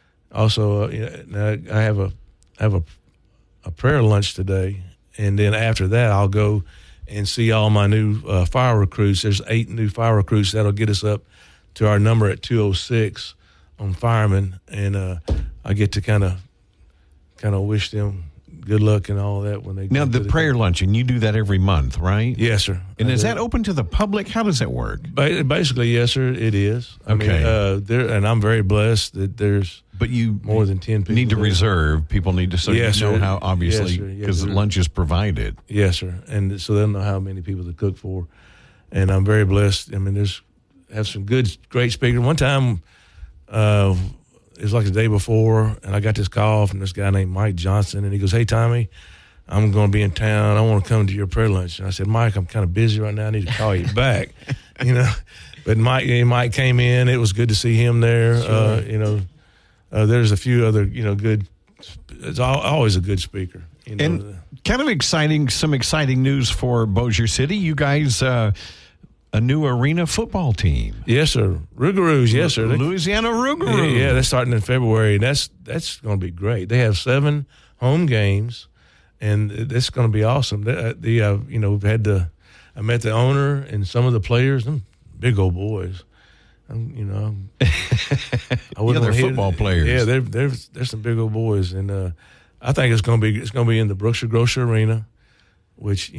have a prayer lunch today, and then after that I'll go and see all my new fire recruits. There's 8 new fire recruits that'll get us up to our number at 206 on firemen, and I get to kind of wish them good luck and all that when they Now, go the to prayer luncheon, you do that every month, right? Yes, sir. And I is do. that open to the public? How does that work? Basically, yes, sir, it is. I Okay. mean, and I'm very blessed that there's But you more than 10 people. need to there. reserve. People need to, so Yes, you know sir. how, obviously, Yes, sir. Yes, because the sir. lunch is provided. Yes, sir. And so they'll know how many people to cook for. And I'm very blessed. I mean, have some great speakers. One time, it was like the day before, and I got this call from this guy named Mike Johnson, and he goes, "Hey, Tommy, I'm going to be in town. I want to come to your prayer lunch." And I said, "Mike, I'm kind of busy right now. I need to call you back." But Mike came in. It was good to see him there. Sure. There's a few other, good. It's always a good speaker. And kind of exciting, some exciting news for Bossier City. You guys, a new arena football team. Yes, sir. Rougarous, yes, sir. Louisiana Rougarou. Yeah, they're starting in February. That's going to be great. They have 7 home games, and it's going to be awesome. We've had I met the owner and some of the players. Them big old boys. I wouldn't they're wanna hit- football players. Yeah, they're some big old boys, and I think it's going to be in the Brookshire Grocer Arena, which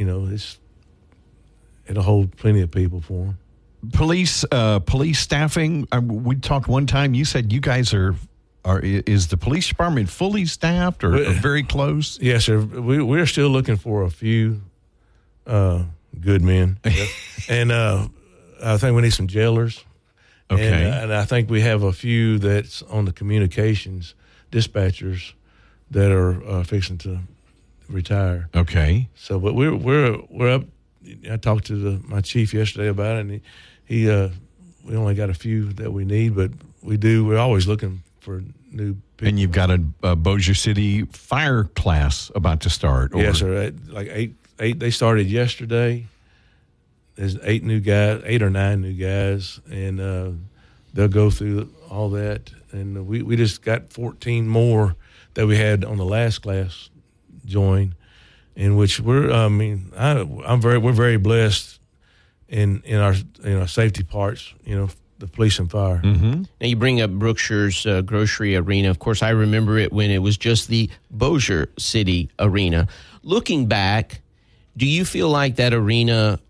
it'll hold plenty of people for them. Police staffing. We talked one time. You said you guys is the police department fully staffed or very close? Yes, sir. We're still looking for a few good men, and I think we need some jailers. Okay. And I think we have a few that's on the communications dispatchers that are fixing to retire. Okay. So, but we're up. I talked to my chief yesterday about it, and he we only got a few that we need, but we're always looking for new people. And you've got a Bossier City fire class about to start. Yes, sir. Like eight. They started yesterday. There's 8 or 9 new guys, and they'll go through all that. And we just got 14 more that we had on the last class join, in which we're very blessed in our safety parts. The police and fire. Mm-hmm. Now, you bring up Brookshire's Grocery Arena. Of course, I remember it when it was just the Bossier City Arena. Looking back, do you feel like that arena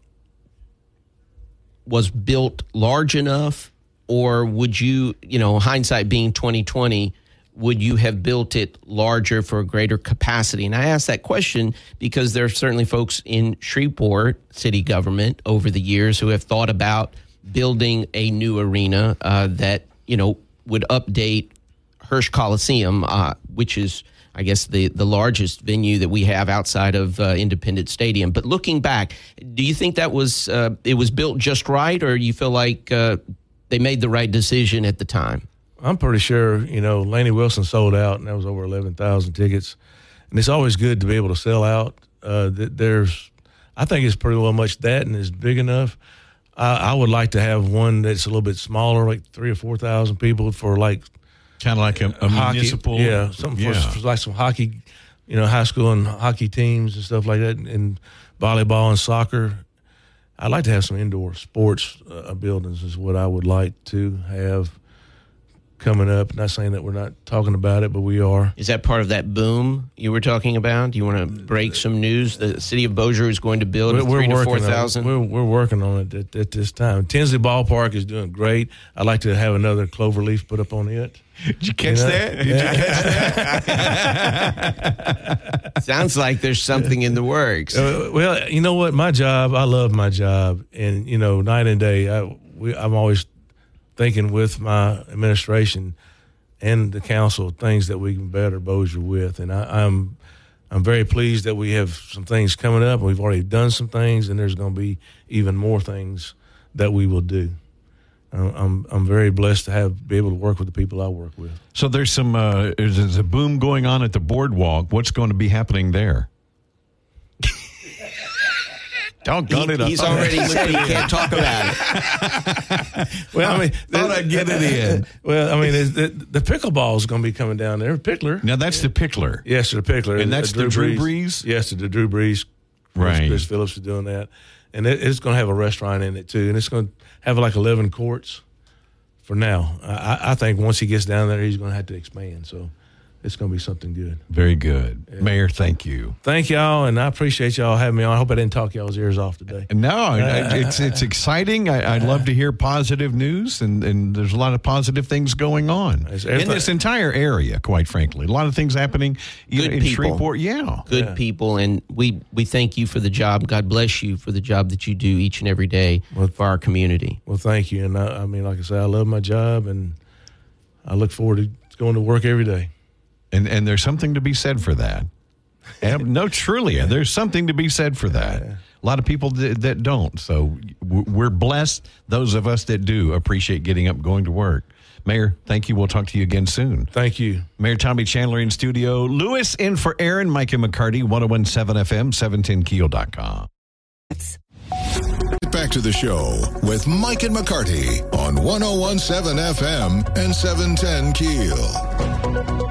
was built large enough, or would you, hindsight being 2020, would you have built it larger for a greater capacity? And I ask that question because there are certainly folks in Shreveport city government over the years who have thought about building a new arena that, would update Hirsch Coliseum, which is, I guess, the largest venue that we have outside of Independence Stadium. But looking back, do you think that was it was built just right, or you feel like they made the right decision at the time? I'm pretty sure, Laney Wilson sold out, and that was over 11,000 tickets. And it's always good to be able to sell out. I think it's pretty well much that, and it's big enough. I would like to have one that's a little bit smaller, like 3,000 or 4,000 people for like Kind of like a hockey, municipal. yeah, something for like some hockey, high school and hockey teams and stuff like that, and volleyball and soccer. I'd like to have some indoor sports buildings is what I would like to have coming up. Not saying that we're not talking about it, but we are. Is that part of that boom you were talking about? Do you want to break some news? The city of Bossier is going to build 3,000 to 4,000? We're working on it at this time. Tinsley Ballpark is doing great. I'd like to have another cloverleaf put up on it. Did you catch that? Did you catch that? Sounds like there's something in the works. Well, you know what? My job, I love my job. And, night and day, I'm always thinking with my administration and the council things that we can better Bossier with. And I'm very pleased that we have some things coming up. We've already done some things, and there's going to be even more things that we will do. I'm very blessed to be able to work with the people I work with. So there's there's a boom going on at the boardwalk. What's going to be happening there? He's already said he can't talk about it. Well, I mean, thought I'd get it in. Well, I mean, the pickleball is going to be coming down there. Pickler. Now that's the Pickler. Yes, the Pickler, and that's the Drew Brees. Yes, the Drew Brees. Right. Chris Phillips is doing that, and it's going to have a restaurant in it too, and it's going to have like 11 courts. For now, I think once he gets down there, he's going to have to expand. So, it's going to be something good. Very good. Yeah. Mayor, thank you. Thank y'all, and I appreciate y'all having me on. I hope I didn't talk y'all's ears off today. No, it's exciting. I love to hear positive news, and there's a lot of positive things going on in this entire area, quite frankly. A lot of things happening in Shreveport. Yeah. Good people, and we thank you for the job. God bless you for the job that you do each and every day for our community. Well, thank you. And I mean, like I said, I love my job, and I look forward to going to work every day. And there's something to be said for that. No, truly, there's something to be said for that. A lot of people that don't. So we're blessed. Those of us that do appreciate getting up, going to work. Mayor, thank you. We'll talk to you again soon. Thank you. Mayor Tommy Chandler in studio. Lewis in for Aaron. Micah McCarty, 101.7 FM, 710keel.com. Back to the show with Mike and McCarty on 101.7 FM and 710 Keel.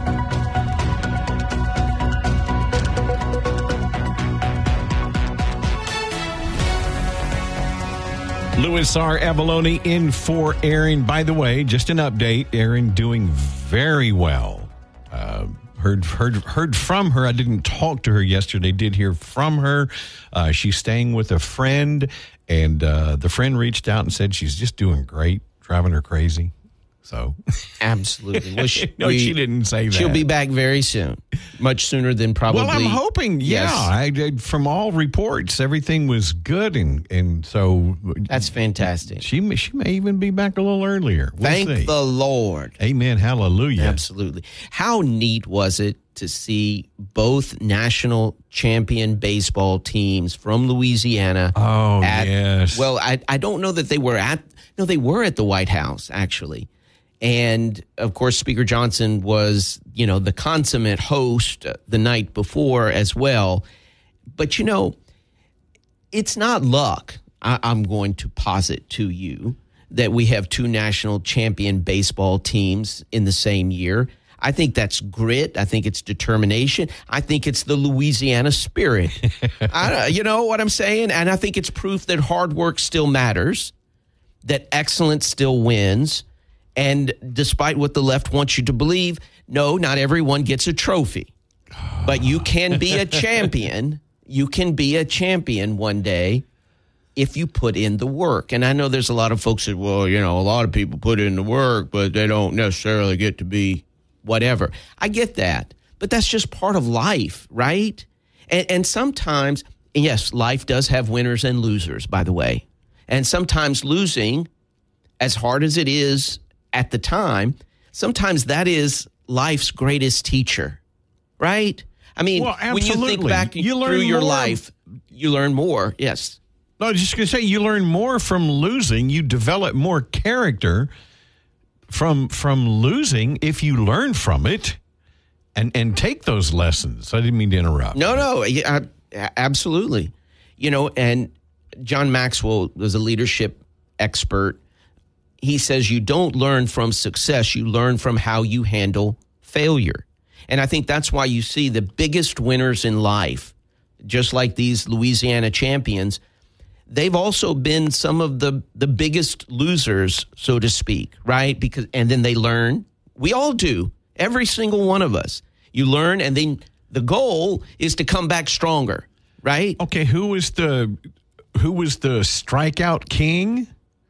Louis R. Avalone in for Aaron. By the way, just an update. Aaron doing very well. Heard from her. I didn't talk to her yesterday. Did hear from her. She's staying with a friend, and the friend reached out and said she's just doing great, driving her crazy. So absolutely. Well, she didn't say that. She'll be back very soon, much sooner than probably. Well, I'm hoping. Yeah, yes. From all reports, everything was good, and so that's fantastic. She may even be back a little earlier. We'll Thank see. the Lord. Amen. Hallelujah. Absolutely. How neat was it to see both national champion baseball teams from Louisiana? Oh, yes. Well, I don't know that they were they were at the White House, actually. And, of course, Speaker Johnson was, the consummate host the night before as well. But, it's not luck, I'm going to posit to you, that we have two national champion baseball teams in the same year. I think that's grit. I think it's determination. I think it's the Louisiana spirit. You know what I'm saying? And I think it's proof that hard work still matters, that excellence still wins. And despite what the left wants you to believe, no, not everyone gets a trophy. But you can be a champion. You can be a champion one day if you put in the work. And I know there's a lot of folks that, well, a lot of people put in the work, but they don't necessarily get to be whatever. I get that. But that's just part of life, right? And sometimes, yes, life does have winners and losers, by the way. And sometimes losing, as hard as it is at the time, sometimes that is life's greatest teacher, right? I mean, when you think back through your life, you learn more, yes. No, I was just going to say, you learn more from losing. You develop more character from losing if you learn from it and take those lessons. I didn't mean to interrupt. No, absolutely. And John Maxwell was a leadership expert. He says you don't learn from success, you learn from how you handle failure. And I think that's why you see the biggest winners in life, just like these Louisiana champions, they've also been some of the biggest losers, so to speak, right? And then they learn. We all do, every single one of us. You learn, and then the goal is to come back stronger, right? Okay, who was the strikeout king?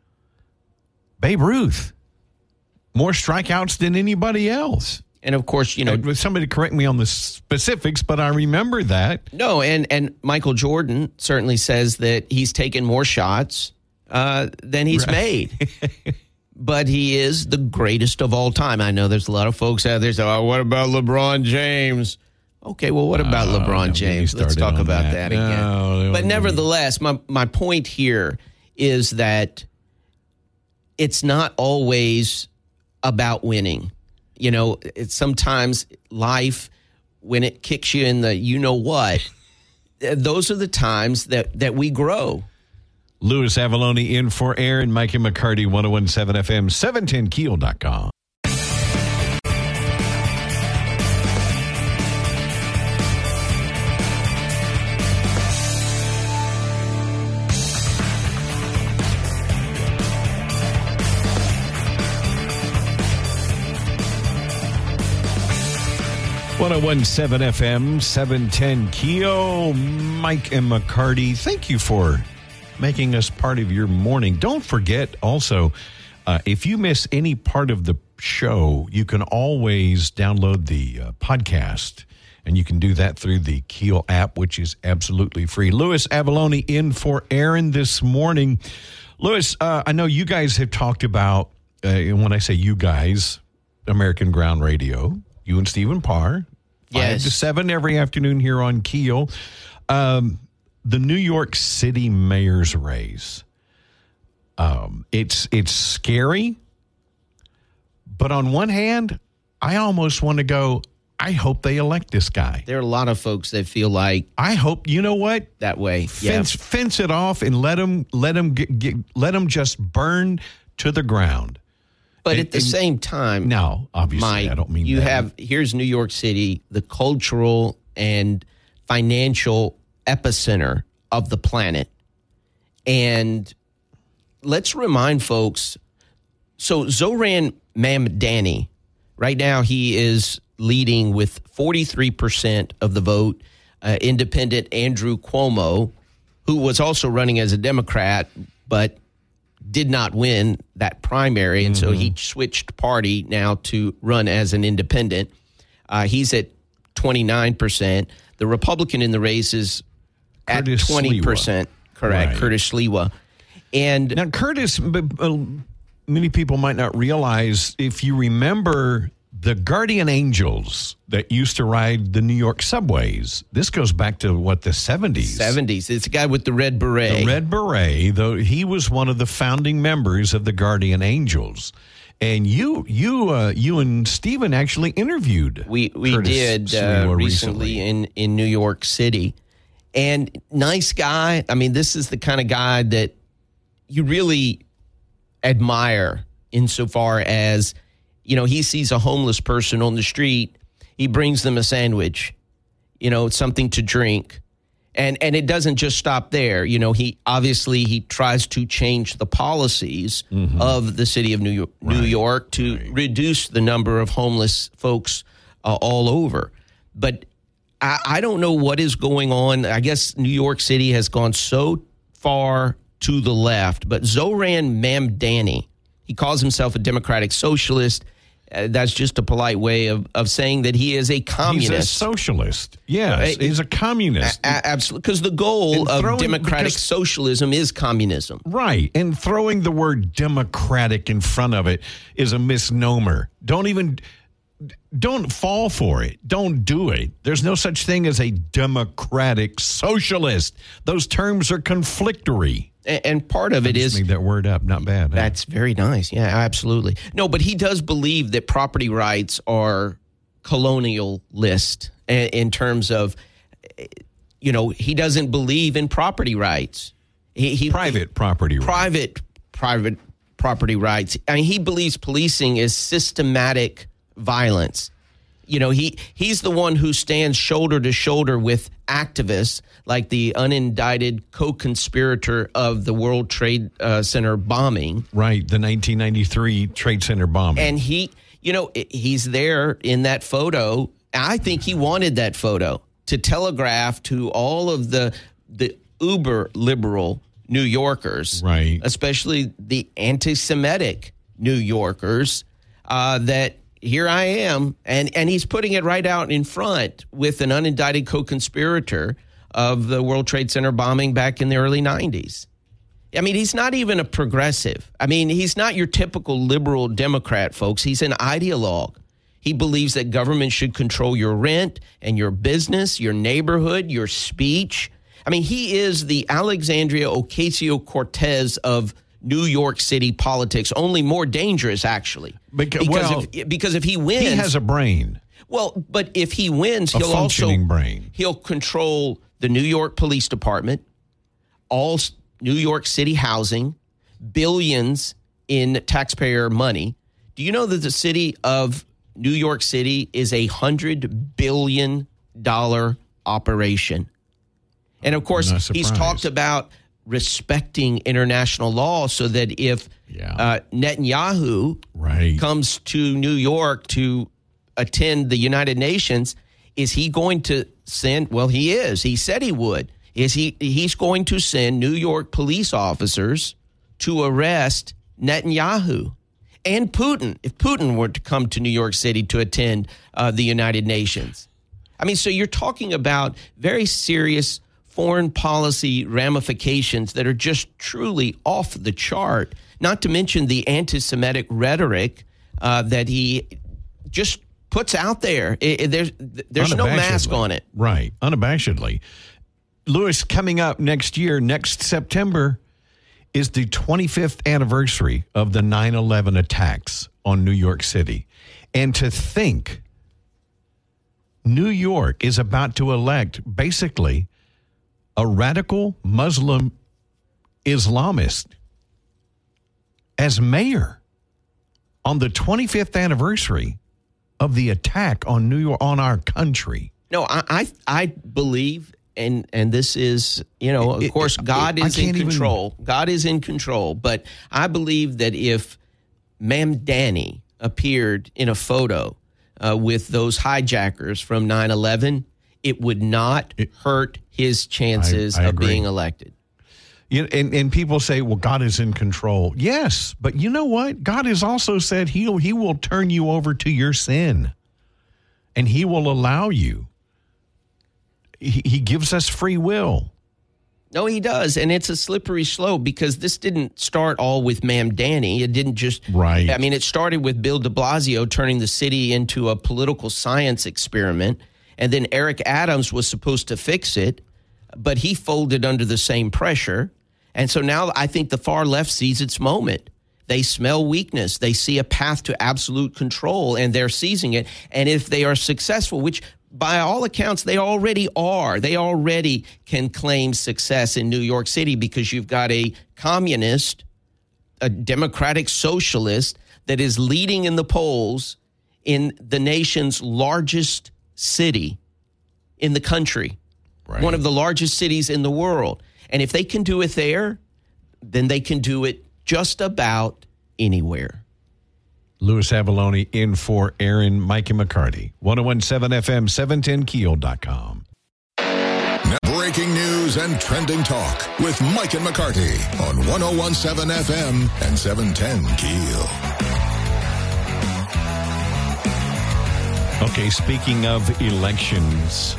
Babe Ruth. More strikeouts than anybody else. And, of course, somebody correct me on the specifics, but I remember that. No, and Michael Jordan certainly says that he's taken more shots than he's made. But he is the greatest of all time. I know there's a lot of folks out there say, oh, what about LeBron James? Okay, well, what about LeBron James? Let's talk about that again. But nevertheless, my point here is that it's not always about winning. It's sometimes life, when it kicks you in the you-know-what, those are the times that we grow. Louis Avalone in for Aaron. Micah McCarty, 101.7 FM, 710keel.com. 1017 FM, 710 Keo, Mike and McCarty. Thank you for making us part of your morning. Don't forget also, if you miss any part of the show, you can always download the podcast, and you can do that through the Keel app, which is absolutely free. Louis Avallone in for Aaron this morning. Louis, I know you guys have talked about, and when I say you guys, American Ground Radio, you and Stephen Parr, 5 to 7 every afternoon here on Keel. The New York City mayor's race. It's scary, but on one hand, I almost want to go, I hope they elect this guy. There are a lot of folks that feel like I hope, you know what? That way. Fence it off and let them just burn to the ground. But at the same time, no, obviously, Mike, I don't mean that. Here's New York City, the cultural and financial epicenter of the planet. And let's remind folks, so Zoran Mamdani, right now he is leading with 43% of the vote. Independent Andrew Cuomo, who was also running as a Democrat, but did not win that primary, and so he switched party now to run as an independent. He's at 29%. The Republican in the race is at 20%. Correct, right. Curtis Sliwa. And now, Curtis, many people might not realize, if you remember the Guardian Angels that used to ride the New York subways. This goes back to, what, the 70s? 70s. It's a guy with the red beret. The red beret, though he was one of the founding members of the Guardian Angels. And you and Stephen actually interviewed We did recently in New York City. And nice guy. I mean, this is the kind of guy that you really admire insofar as, you know, he sees a homeless person on the street, he brings them a sandwich, you know, something to drink. And it doesn't just stop there. You know, he tries to change the policies of the city of New York to reduce the number of homeless folks all over. But I don't know what is going on. I guess New York City has gone so far to the left. But Zoran Mamdani, he calls himself a democratic socialist. That's just a polite way of saying that he is a communist. He's a socialist. Yes, he's a communist. Absolutely, because the goal of democratic socialism is communism. Right, and throwing the word democratic in front of it is a misnomer. Don't fall for it. Don't do it. There's no such thing as a democratic socialist. Those terms are conflictory. And part of it is... Made that word up. Not bad. Huh? That's very nice. Yeah, absolutely. No, but he does believe that property rights are colonialist in terms of, you know, he doesn't believe in property rights. Private property rights. Private property rights. I mean, he believes policing is systematic violence. You know, he's the one who stands shoulder to shoulder with activists like the unindicted co-conspirator of the World Trade Center bombing. Right, the 1993 Trade Center bombing. And he's there in that photo. I think he wanted that photo to telegraph to all of the uber liberal New Yorkers, right, especially the anti-Semitic New Yorkers, that here I am, and he's putting it right out in front with an unindicted co-conspirator of the World Trade Center bombing back in the early 90s. I mean, he's not even a progressive. I mean, he's not your typical liberal Democrat, folks. He's an ideologue. He believes that government should control your rent and your business, your neighborhood, your speech. I mean, he is the Alexandria Ocasio-Cortez of New York City politics, only more dangerous, actually. Because if he wins... He has a brain. Well, but if he wins, he'll control the New York Police Department, all New York City housing, billions in taxpayer money. Do you know that the city of New York City is $100 billion operation? And, of course, he's talked about respecting international law so that if Netanyahu comes to New York to attend the United Nations, Is he going to send? Well, he is. He said he would. He's going to send New York police officers to arrest Netanyahu and Putin, if Putin were to come to New York City to attend the United Nations. I mean, so you're talking about very serious foreign policy ramifications that are just truly off the chart, not to mention the anti-Semitic rhetoric that he just puts out there. There's no mask on it. Right, unabashedly. Lewis, coming up next year, next September, is the 25th anniversary of the 9/11 attacks on New York City. And to think New York is about to elect basically a radical Muslim Islamist as mayor on the 25th anniversary of the attack on New York, on our country. No, I believe, and this is, of course, God is in control. God is in control. But I believe that if Mamdani appeared in a photo with those hijackers from 9/11, it would not hurt his chances of being elected. And people say, well, God is in control. Yes, but you know what? God has also said he will turn you over to your sin, and he will allow you. He gives us free will. No, he does, and it's a slippery slope because this didn't start all with Mamdani. It didn't just right. I mean, it started with Bill de Blasio turning the city into a political science experiment, and then Eric Adams was supposed to fix it, but he folded under the same pressure. And so now I think the far left sees its moment. They smell weakness. They see a path to absolute control, and they're seizing it. And if they are successful, which by all accounts they already are, they already can claim success in New York City because you've got a communist, a democratic socialist that is leading in the polls in the nation's largest city in the country, right. One of the largest cities in the world. And if they can do it there, then they can do it just about anywhere. Louis Avallone in for Aaron, Mike and McCarty. 101.7 FM, 710keel.com. Breaking news and trending talk with Mike and McCarty on 101.7 FM and 710 Keel. Okay, speaking of elections,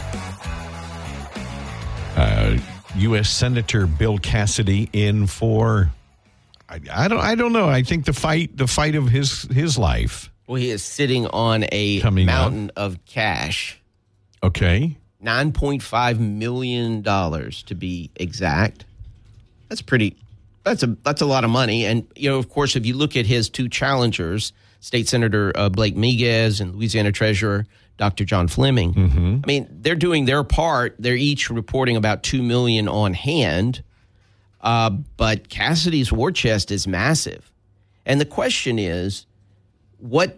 U.S. Senator Bill Cassidy in for, I don't know. I think the fight of his life. Well, he is sitting on a mountain of cash. Okay. $9.5 million to be exact. That's a lot of money. And, of course, if you look at his two challengers, State Senator Blake Miguez and Louisiana Treasurer Dr. John Fleming, I mean, they're doing their part. They're each reporting about $2 million on hand. But Cassidy's war chest is massive. And the question is, what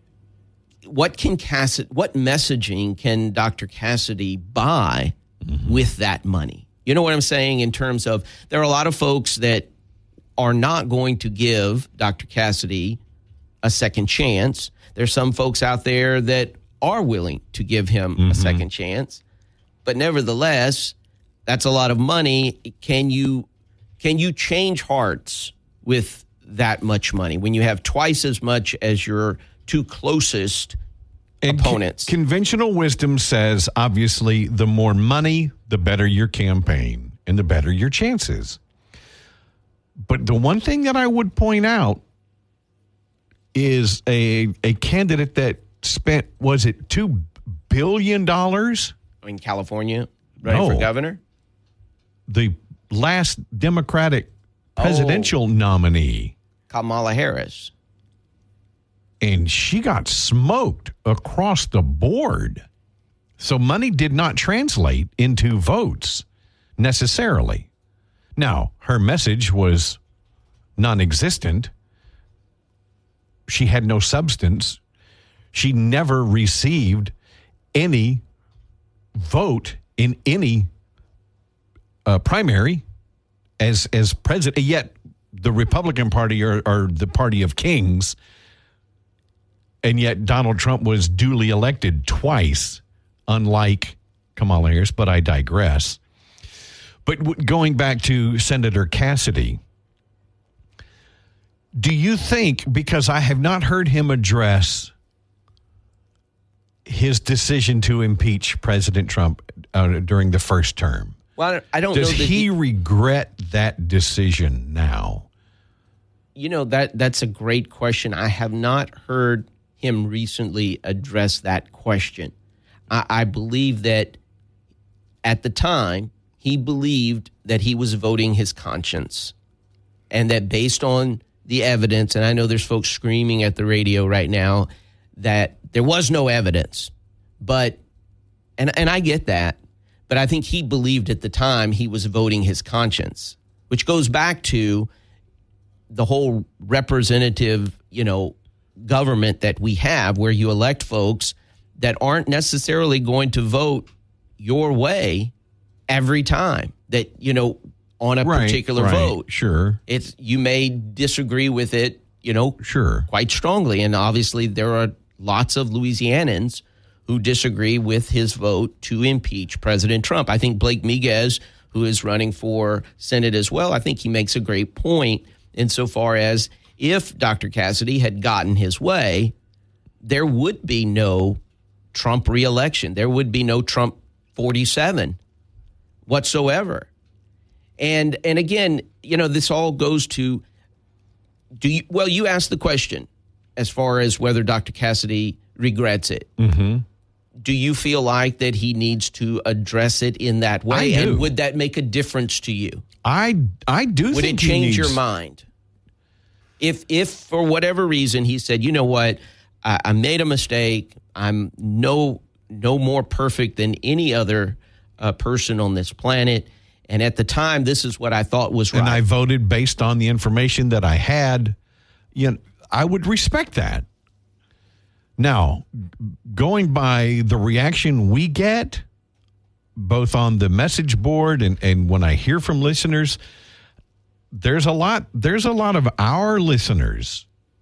messaging can Dr. Cassidy buy with that money? You know what I'm saying? In terms of, there are a lot of folks that are not going to give Dr. Cassidy a second chance. There's some folks out there that are willing to give him a second chance. But nevertheless, that's a lot of money. Can you change hearts with that much money when you have twice as much as your two closest opponents? Conventional wisdom says, obviously, the more money, the better your campaign and the better your chances. But the one thing that I would point out is a candidate that spent, was it $2 billion? In California, running for governor? The last Democratic presidential nominee. Kamala Harris. And she got smoked across the board. So money did not translate into votes necessarily. Now, her message was non-existent. She had no substance. She never received any vote in any primary as president. Yet the Republican Party are the party of kings, and yet Donald Trump was duly elected twice unlike Kamala Harris, but I digress. But going back to Senator Cassidy, do you think, because I have not heard him address his decision to impeach President Trump during the first term, well, I don't know. Does he regret that decision now? You know, that's a great question. I have not heard him recently address that question. I believe that at the time, he believed that he was voting his conscience, and that based on the evidence, and I know there's folks screaming at the radio right now that there was no evidence, but, and I get that, but I think he believed at the time he was voting his conscience, which goes back to the whole representative, government that we have, where you elect folks that aren't necessarily going to vote your way every time that, on a particular vote. Sure. You may disagree with it, sure, quite strongly. And obviously there are lots of Louisianans who disagree with his vote to impeach President Trump. I think Blake Miguez, who is running for Senate as well, I think he makes a great point insofar as if Dr. Cassidy had gotten his way, there would be no Trump reelection. There would be no Trump 47 whatsoever. And again, this all goes to, you asked the question as far as whether Dr. Cassidy regrets it. Mm-hmm. Do you feel like that he needs to address it in that way? I do. And would that make a difference to you? I do Would think it change your mind? If for whatever reason he said, you know what, I made a mistake, I'm no more perfect than any other person on this planet, and at the time, this is what I thought was right. And I voted based on the information that I had. I would respect that. Now, going by the reaction we get, both on the message board and when I hear from listeners, there's a lot of our listeners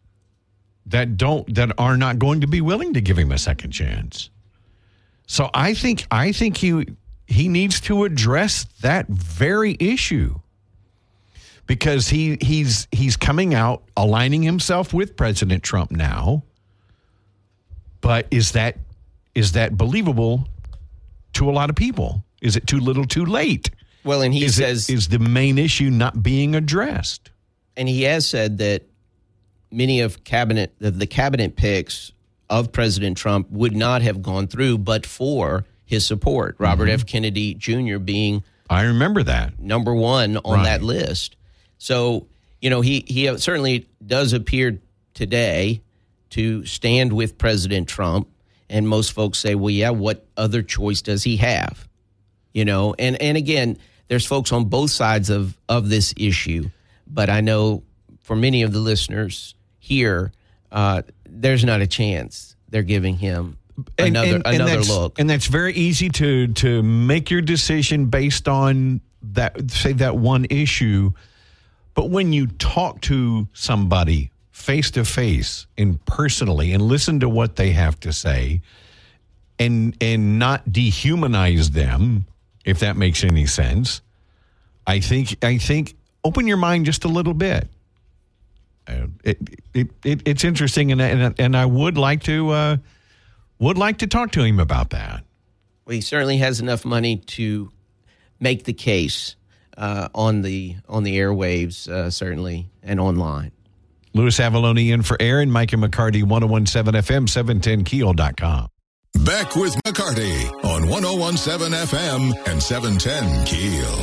that are not going to be willing to give him a second chance. So I think he needs to address that very issue, because he's coming out aligning himself with President Trump now. But is that believable to a lot of people? Is it too little, too late? Well, and he says is the main issue not being addressed? And he has said that many of the cabinet picks of President Trump would not have gone through but for his support. Robert F. Kennedy Jr. being, I remember that, number one on that list. So, he certainly does appear today to stand with President Trump. And most folks say, well, yeah, what other choice does he have? And again, there's folks on both sides of this issue. But I know for many of the listeners here, there's not a chance they're giving him another look. And that's very easy to make your decision based on that one issue. But when you talk to somebody face to face and personally and listen to what they have to say and not dehumanize them, if that makes any sense, I think open your mind just a little bit. It's interesting, and I would like to talk to him about that. Well, he certainly has enough money to make the case on the airwaves, certainly, and online. Louis Avalone in for Aaron, Mike and McCarty, 101.7 FM, 710keel.com. Back with McCarty on 101.7 FM and 710 Keel.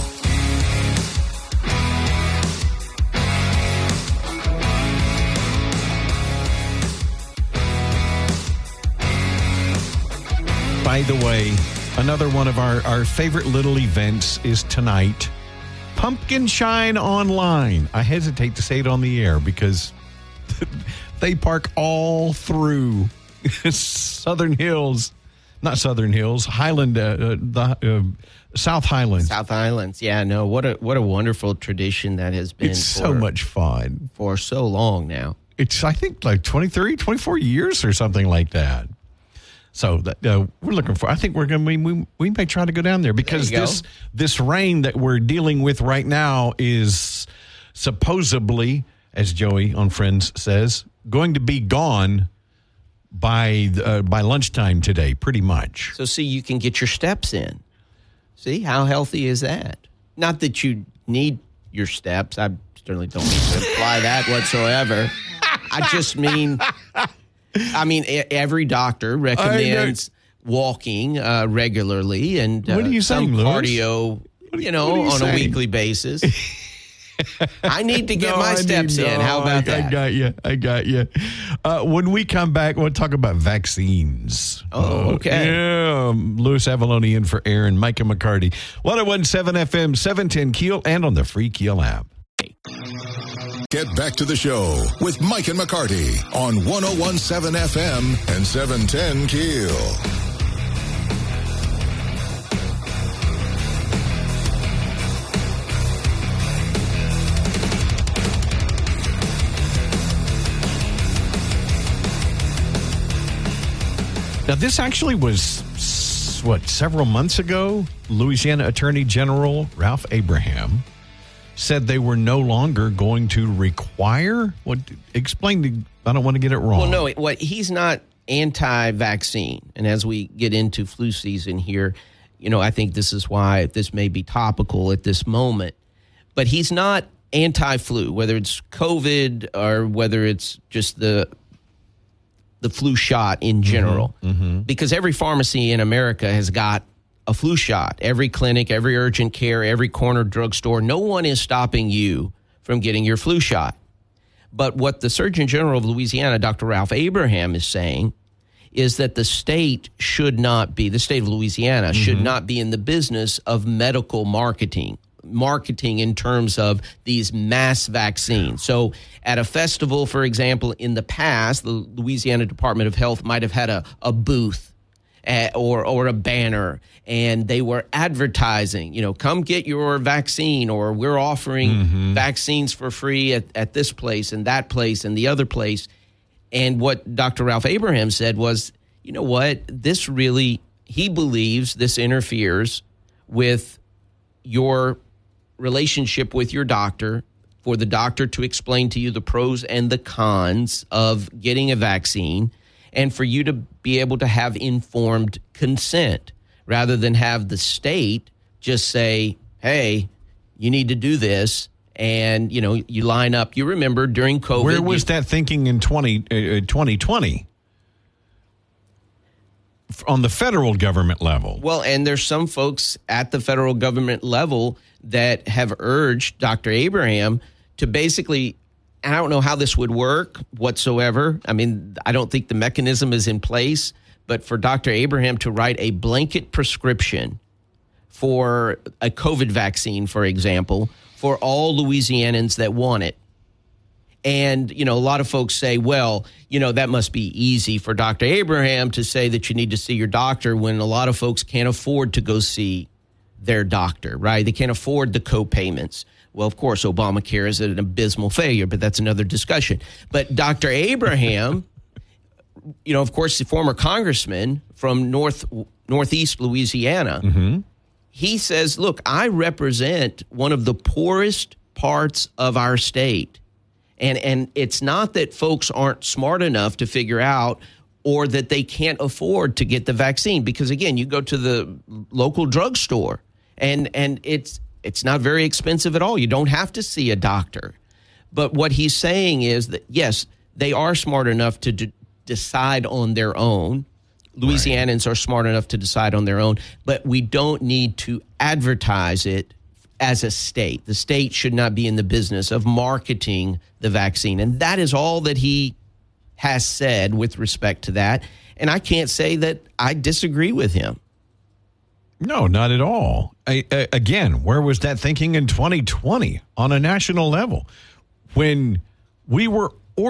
By the way, another one of our favorite little events is tonight. Pumpkin Shine Online. I hesitate to say it on the air because they park all through Southern Hills. Not Southern Hills, Highland, South Highlands. South Highlands, yeah, no, what a wonderful tradition that has been. It's so much fun. For so long now. It's, I think, like 23, 24 years or something like that. So we're looking for. I think we're going to. We may try to go down there because this rain that we're dealing with right now is supposedly, as Joey on Friends says, going to be gone by lunchtime today, pretty much. So see, you can get your steps in. See, how healthy is that? Not that you need your steps. I certainly don't mean to imply that whatsoever. I just mean, every doctor recommends walking regularly and what are you some saying, cardio, on a weekly basis. I need to get my steps in. How about that? I got you. When we come back, we'll talk about vaccines. Oh, okay. Yeah. Louis Avalone in for Aaron, Micah McCarty. 101.7 FM, 710 Keel, and on the free Keel app. Get back to the show with Mike and McCarty on 101.7 FM and 710 Keel. Now, this actually was, several months ago? Louisiana Attorney General Ralph Abraham said they were no longer going to require? Explain, I don't want to get it wrong. Well, no, he's not anti-vaccine. And as we get into flu season here, I think this is why this may be topical at this moment. But he's not anti-flu, whether it's COVID or whether it's just the flu shot in general, because every pharmacy in America has got a flu shot. Every clinic, every urgent care, every corner drugstore, no one is stopping you from getting your flu shot. But what the Surgeon General of Louisiana, Dr. Ralph Abraham, is saying is that the state of Louisiana should not be in the business of medical marketing in terms of these mass vaccines. So at a festival, for example, in the past, the Louisiana Department of Health might have had a booth or a banner, and they were advertising, come get your vaccine, or we're offering vaccines for free at this place and that place and the other place. And what Dr. Ralph Abraham said was, you know what, he believes this interferes with your relationship with your doctor, for the doctor to explain to you the pros and the cons of getting a vaccine, and for you to be able to have informed consent rather than have the state just say, hey, you need to do this. And, you line up. You remember during COVID. Where was that thinking in 2020? On the federal government level. Well, and there's some folks at the federal government level that have urged Dr. Abraham to basically, and I don't know how this would work whatsoever. I mean, I don't think the mechanism is in place, but for Dr. Abraham to write a blanket prescription for a COVID vaccine, for example, for all Louisianans that want it. And, a lot of folks say, well, that must be easy for Dr. Abraham to say that you need to see your doctor when a lot of folks can't afford to go see their doctor, right? They can't afford the co-payments. Well, of course, Obamacare is an abysmal failure, but that's another discussion. But Dr. Abraham, of course, the former congressman from Northeast Louisiana, he says, look, I represent one of the poorest parts of our state. And it's not that folks aren't smart enough to figure out or that they can't afford to get the vaccine. Because, again, you go to the local drugstore and it's not very expensive at all. You don't have to see a doctor. But what he's saying is that, yes, they are smart enough to decide on their own. Louisianans are smart enough to decide on their own. But we don't need to advertise it as a state. The state should not be in the business of marketing the vaccine. And that is all that he has said with respect to that. And I can't say that I disagree with him. No, not at all. Again, where was that thinking in 2020 on a national level? When we were,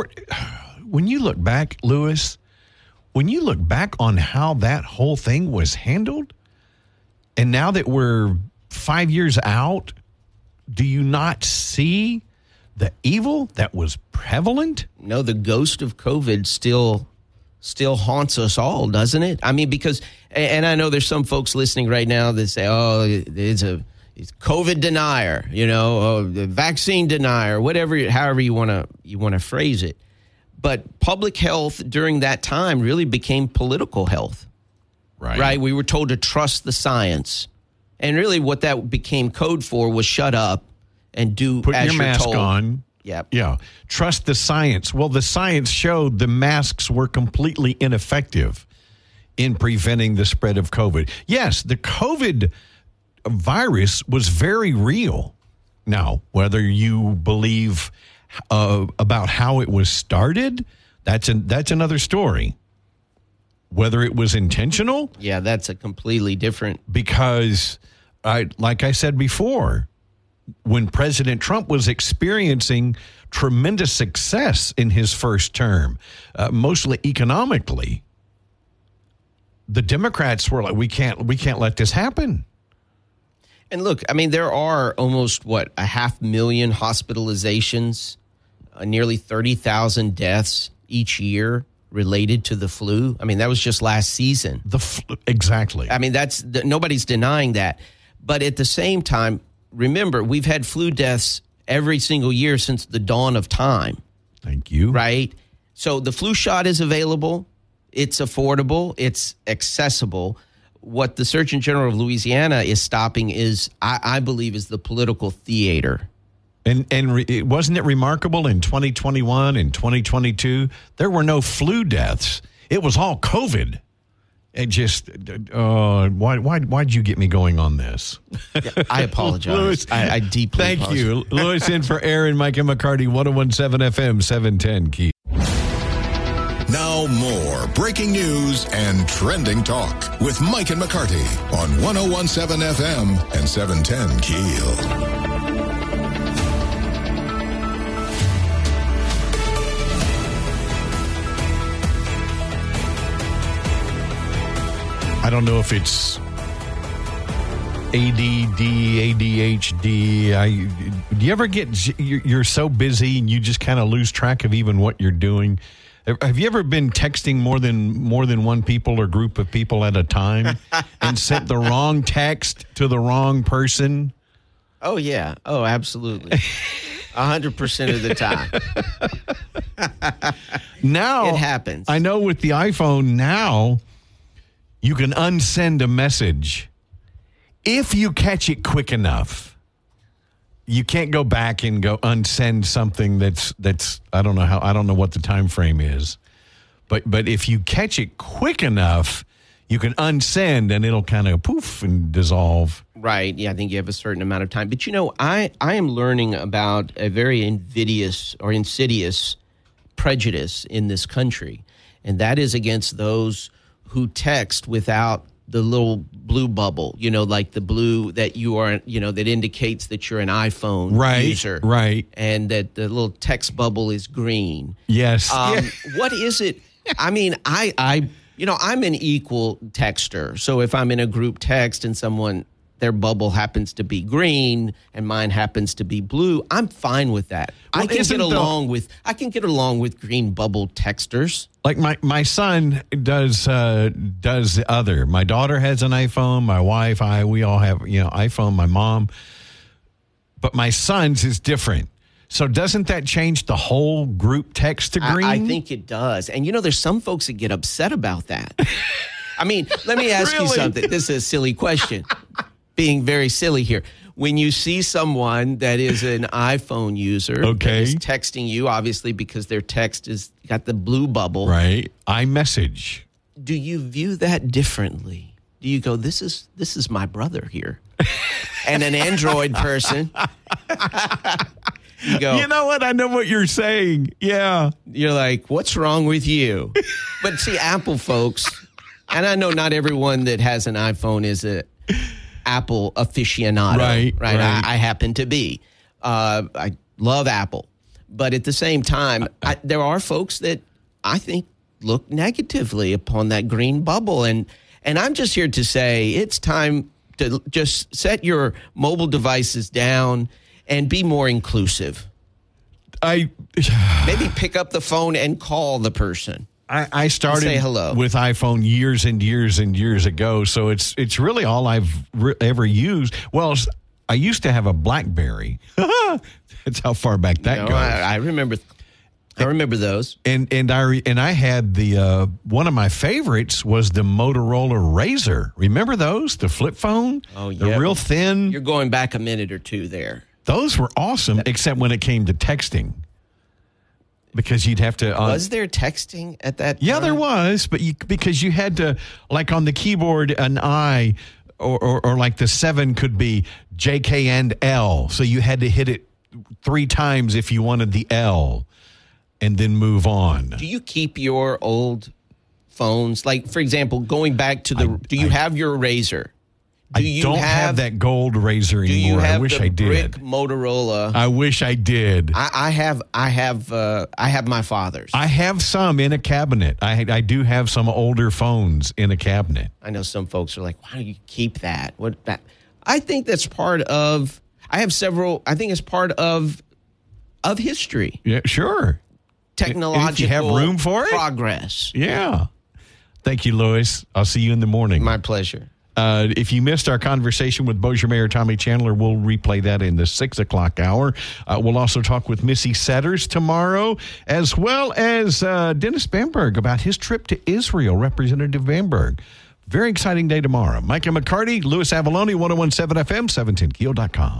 when you look back, Louis, when you look back on how that whole thing was handled, and now that we're 5 years out, do you not see the evil that was prevalent? No, the ghost of COVID still still haunts us all, doesn't it? I mean, because, and I know there's some folks listening right now that say, oh, it's COVID denier, the vaccine denier, whatever, however you want to phrase it. But public health during that time really became political health. Right? We were told to trust the science. And really what that became code for was shut up and do Put as your you're mask told. on. Yep. Yeah. Trust the science. Well, the science showed the masks were completely ineffective in preventing the spread of COVID. Yes, the COVID virus was very real. Now, whether you believe about how it was started, that's another story. Whether it was intentional? Yeah, that's a completely different. Because, like I said before, when President Trump was experiencing tremendous success in his first term, mostly economically, the Democrats were like, we can't let this happen. And look, I mean, there are almost, 500,000 hospitalizations, nearly 30,000 deaths each year related to the flu. I mean, that was just last season. Exactly. I mean, nobody's denying that. But at the same time, remember, we've had flu deaths every single year since the dawn of time. Thank you. Right? So the flu shot is available. It's affordable. It's accessible. What the Surgeon General of Louisiana is stopping is, I believe, is the political theater. And wasn't it remarkable in 2021 and 2022? There were no flu deaths. It was all COVID. It just, why'd you get me going on this? Yeah, I apologize. Louis, I deeply thank apologize. you. Louis in for Aaron, Mike and McCarty, 101.7 FM, 710 Key. Now more breaking news and trending talk with Mike and McCarty on 101.7 FM and 710 Keel. I don't know if it's ADD, ADHD. Do you ever get, you're so busy and you just kind of lose track of even what you're doing? Have you ever been texting more than one people or group of people at a time and sent the wrong text to the wrong person? Oh, yeah. Oh, absolutely. 100% of the time. Now it happens. I know with the iPhone now, you can unsend a message if you catch it quick enough. You can't go back and go unsend something that's I don't know what the time frame is. But if you catch it quick enough, you can unsend and it'll kind of poof and dissolve. Right. Yeah, I think you have a certain amount of time. But I am learning about a very insidious prejudice in this country, and that is against those who text without the little blue bubble, like the blue that you are, that indicates that you're an iPhone user. Right. And that the little text bubble is green. Yes. What is it? I mean, I'm an equal texter. So if I'm in a group text and their bubble happens to be green and mine happens to be blue, I'm fine with that. Well, I can get along with green bubble texters. Like my son does the other. My daughter has an iPhone. My wife, we all have iPhone. My mom, but my son's is different. So doesn't that change the whole group text to green? I think it does. And there's some folks that get upset about that. I mean, let me ask you something. This is a silly question. Being very silly here. When you see someone that is an iPhone user, that is texting you, obviously because their text is got the blue bubble, right? iMessage. Do you view that differently? Do you go, this is my brother here, and an Android person? You go, you know what? I know what you're saying. Yeah, you're like, what's wrong with you? But see, Apple folks, and I know not everyone that has an iPhone is a Apple aficionado, right? I happen to be. I love Apple. But at the same time, there are folks that I think look negatively upon that green bubble. And I'm just here to say it's time to just set your mobile devices down and be more inclusive. Maybe pick up the phone and call the person. I started Say hello. with iPhone years and years and years ago, so it's really all I've ever used. Well, I used to have a BlackBerry. That's how far back that goes. I remember. I remember those. And I had the one of my favorites was the Motorola Razor. Remember those? The flip phone? Oh, yeah. The real thin. You're going back a minute or two there. Those were awesome, except when it came to texting. Because you'd have to... Was there texting at that time? Yeah, there was, but because you had to, like on the keyboard, an I or like the 7 could be JK and L. So you had to hit it 3 times if you wanted the L and then move on. Do you keep your old phones? Like, for example, going back to the... do you have your Razor? I don't have that gold Razor anymore. Do you have I wish the I did. brick Motorola? I wish I did. I have my father's. I have some in a cabinet. I do have some older phones in a cabinet. I know some folks are like, why do you keep that? What that? I think that's part of. I have several. I think it's part of history. Yeah, sure. Technological If you have room for it? Progress. Yeah. Thank you, Louis. I'll see you in the morning. My pleasure. If you missed our conversation with Bossier Mayor Tommy Chandler, we'll replay that in the 6 o'clock hour. We'll also talk with Missy Setters tomorrow, as well as Dennis Bamberg about his trip to Israel, Representative Bamberg. Very exciting day tomorrow. Micah McCarty, Louis Avalone, 101.7 FM, 710keel.com.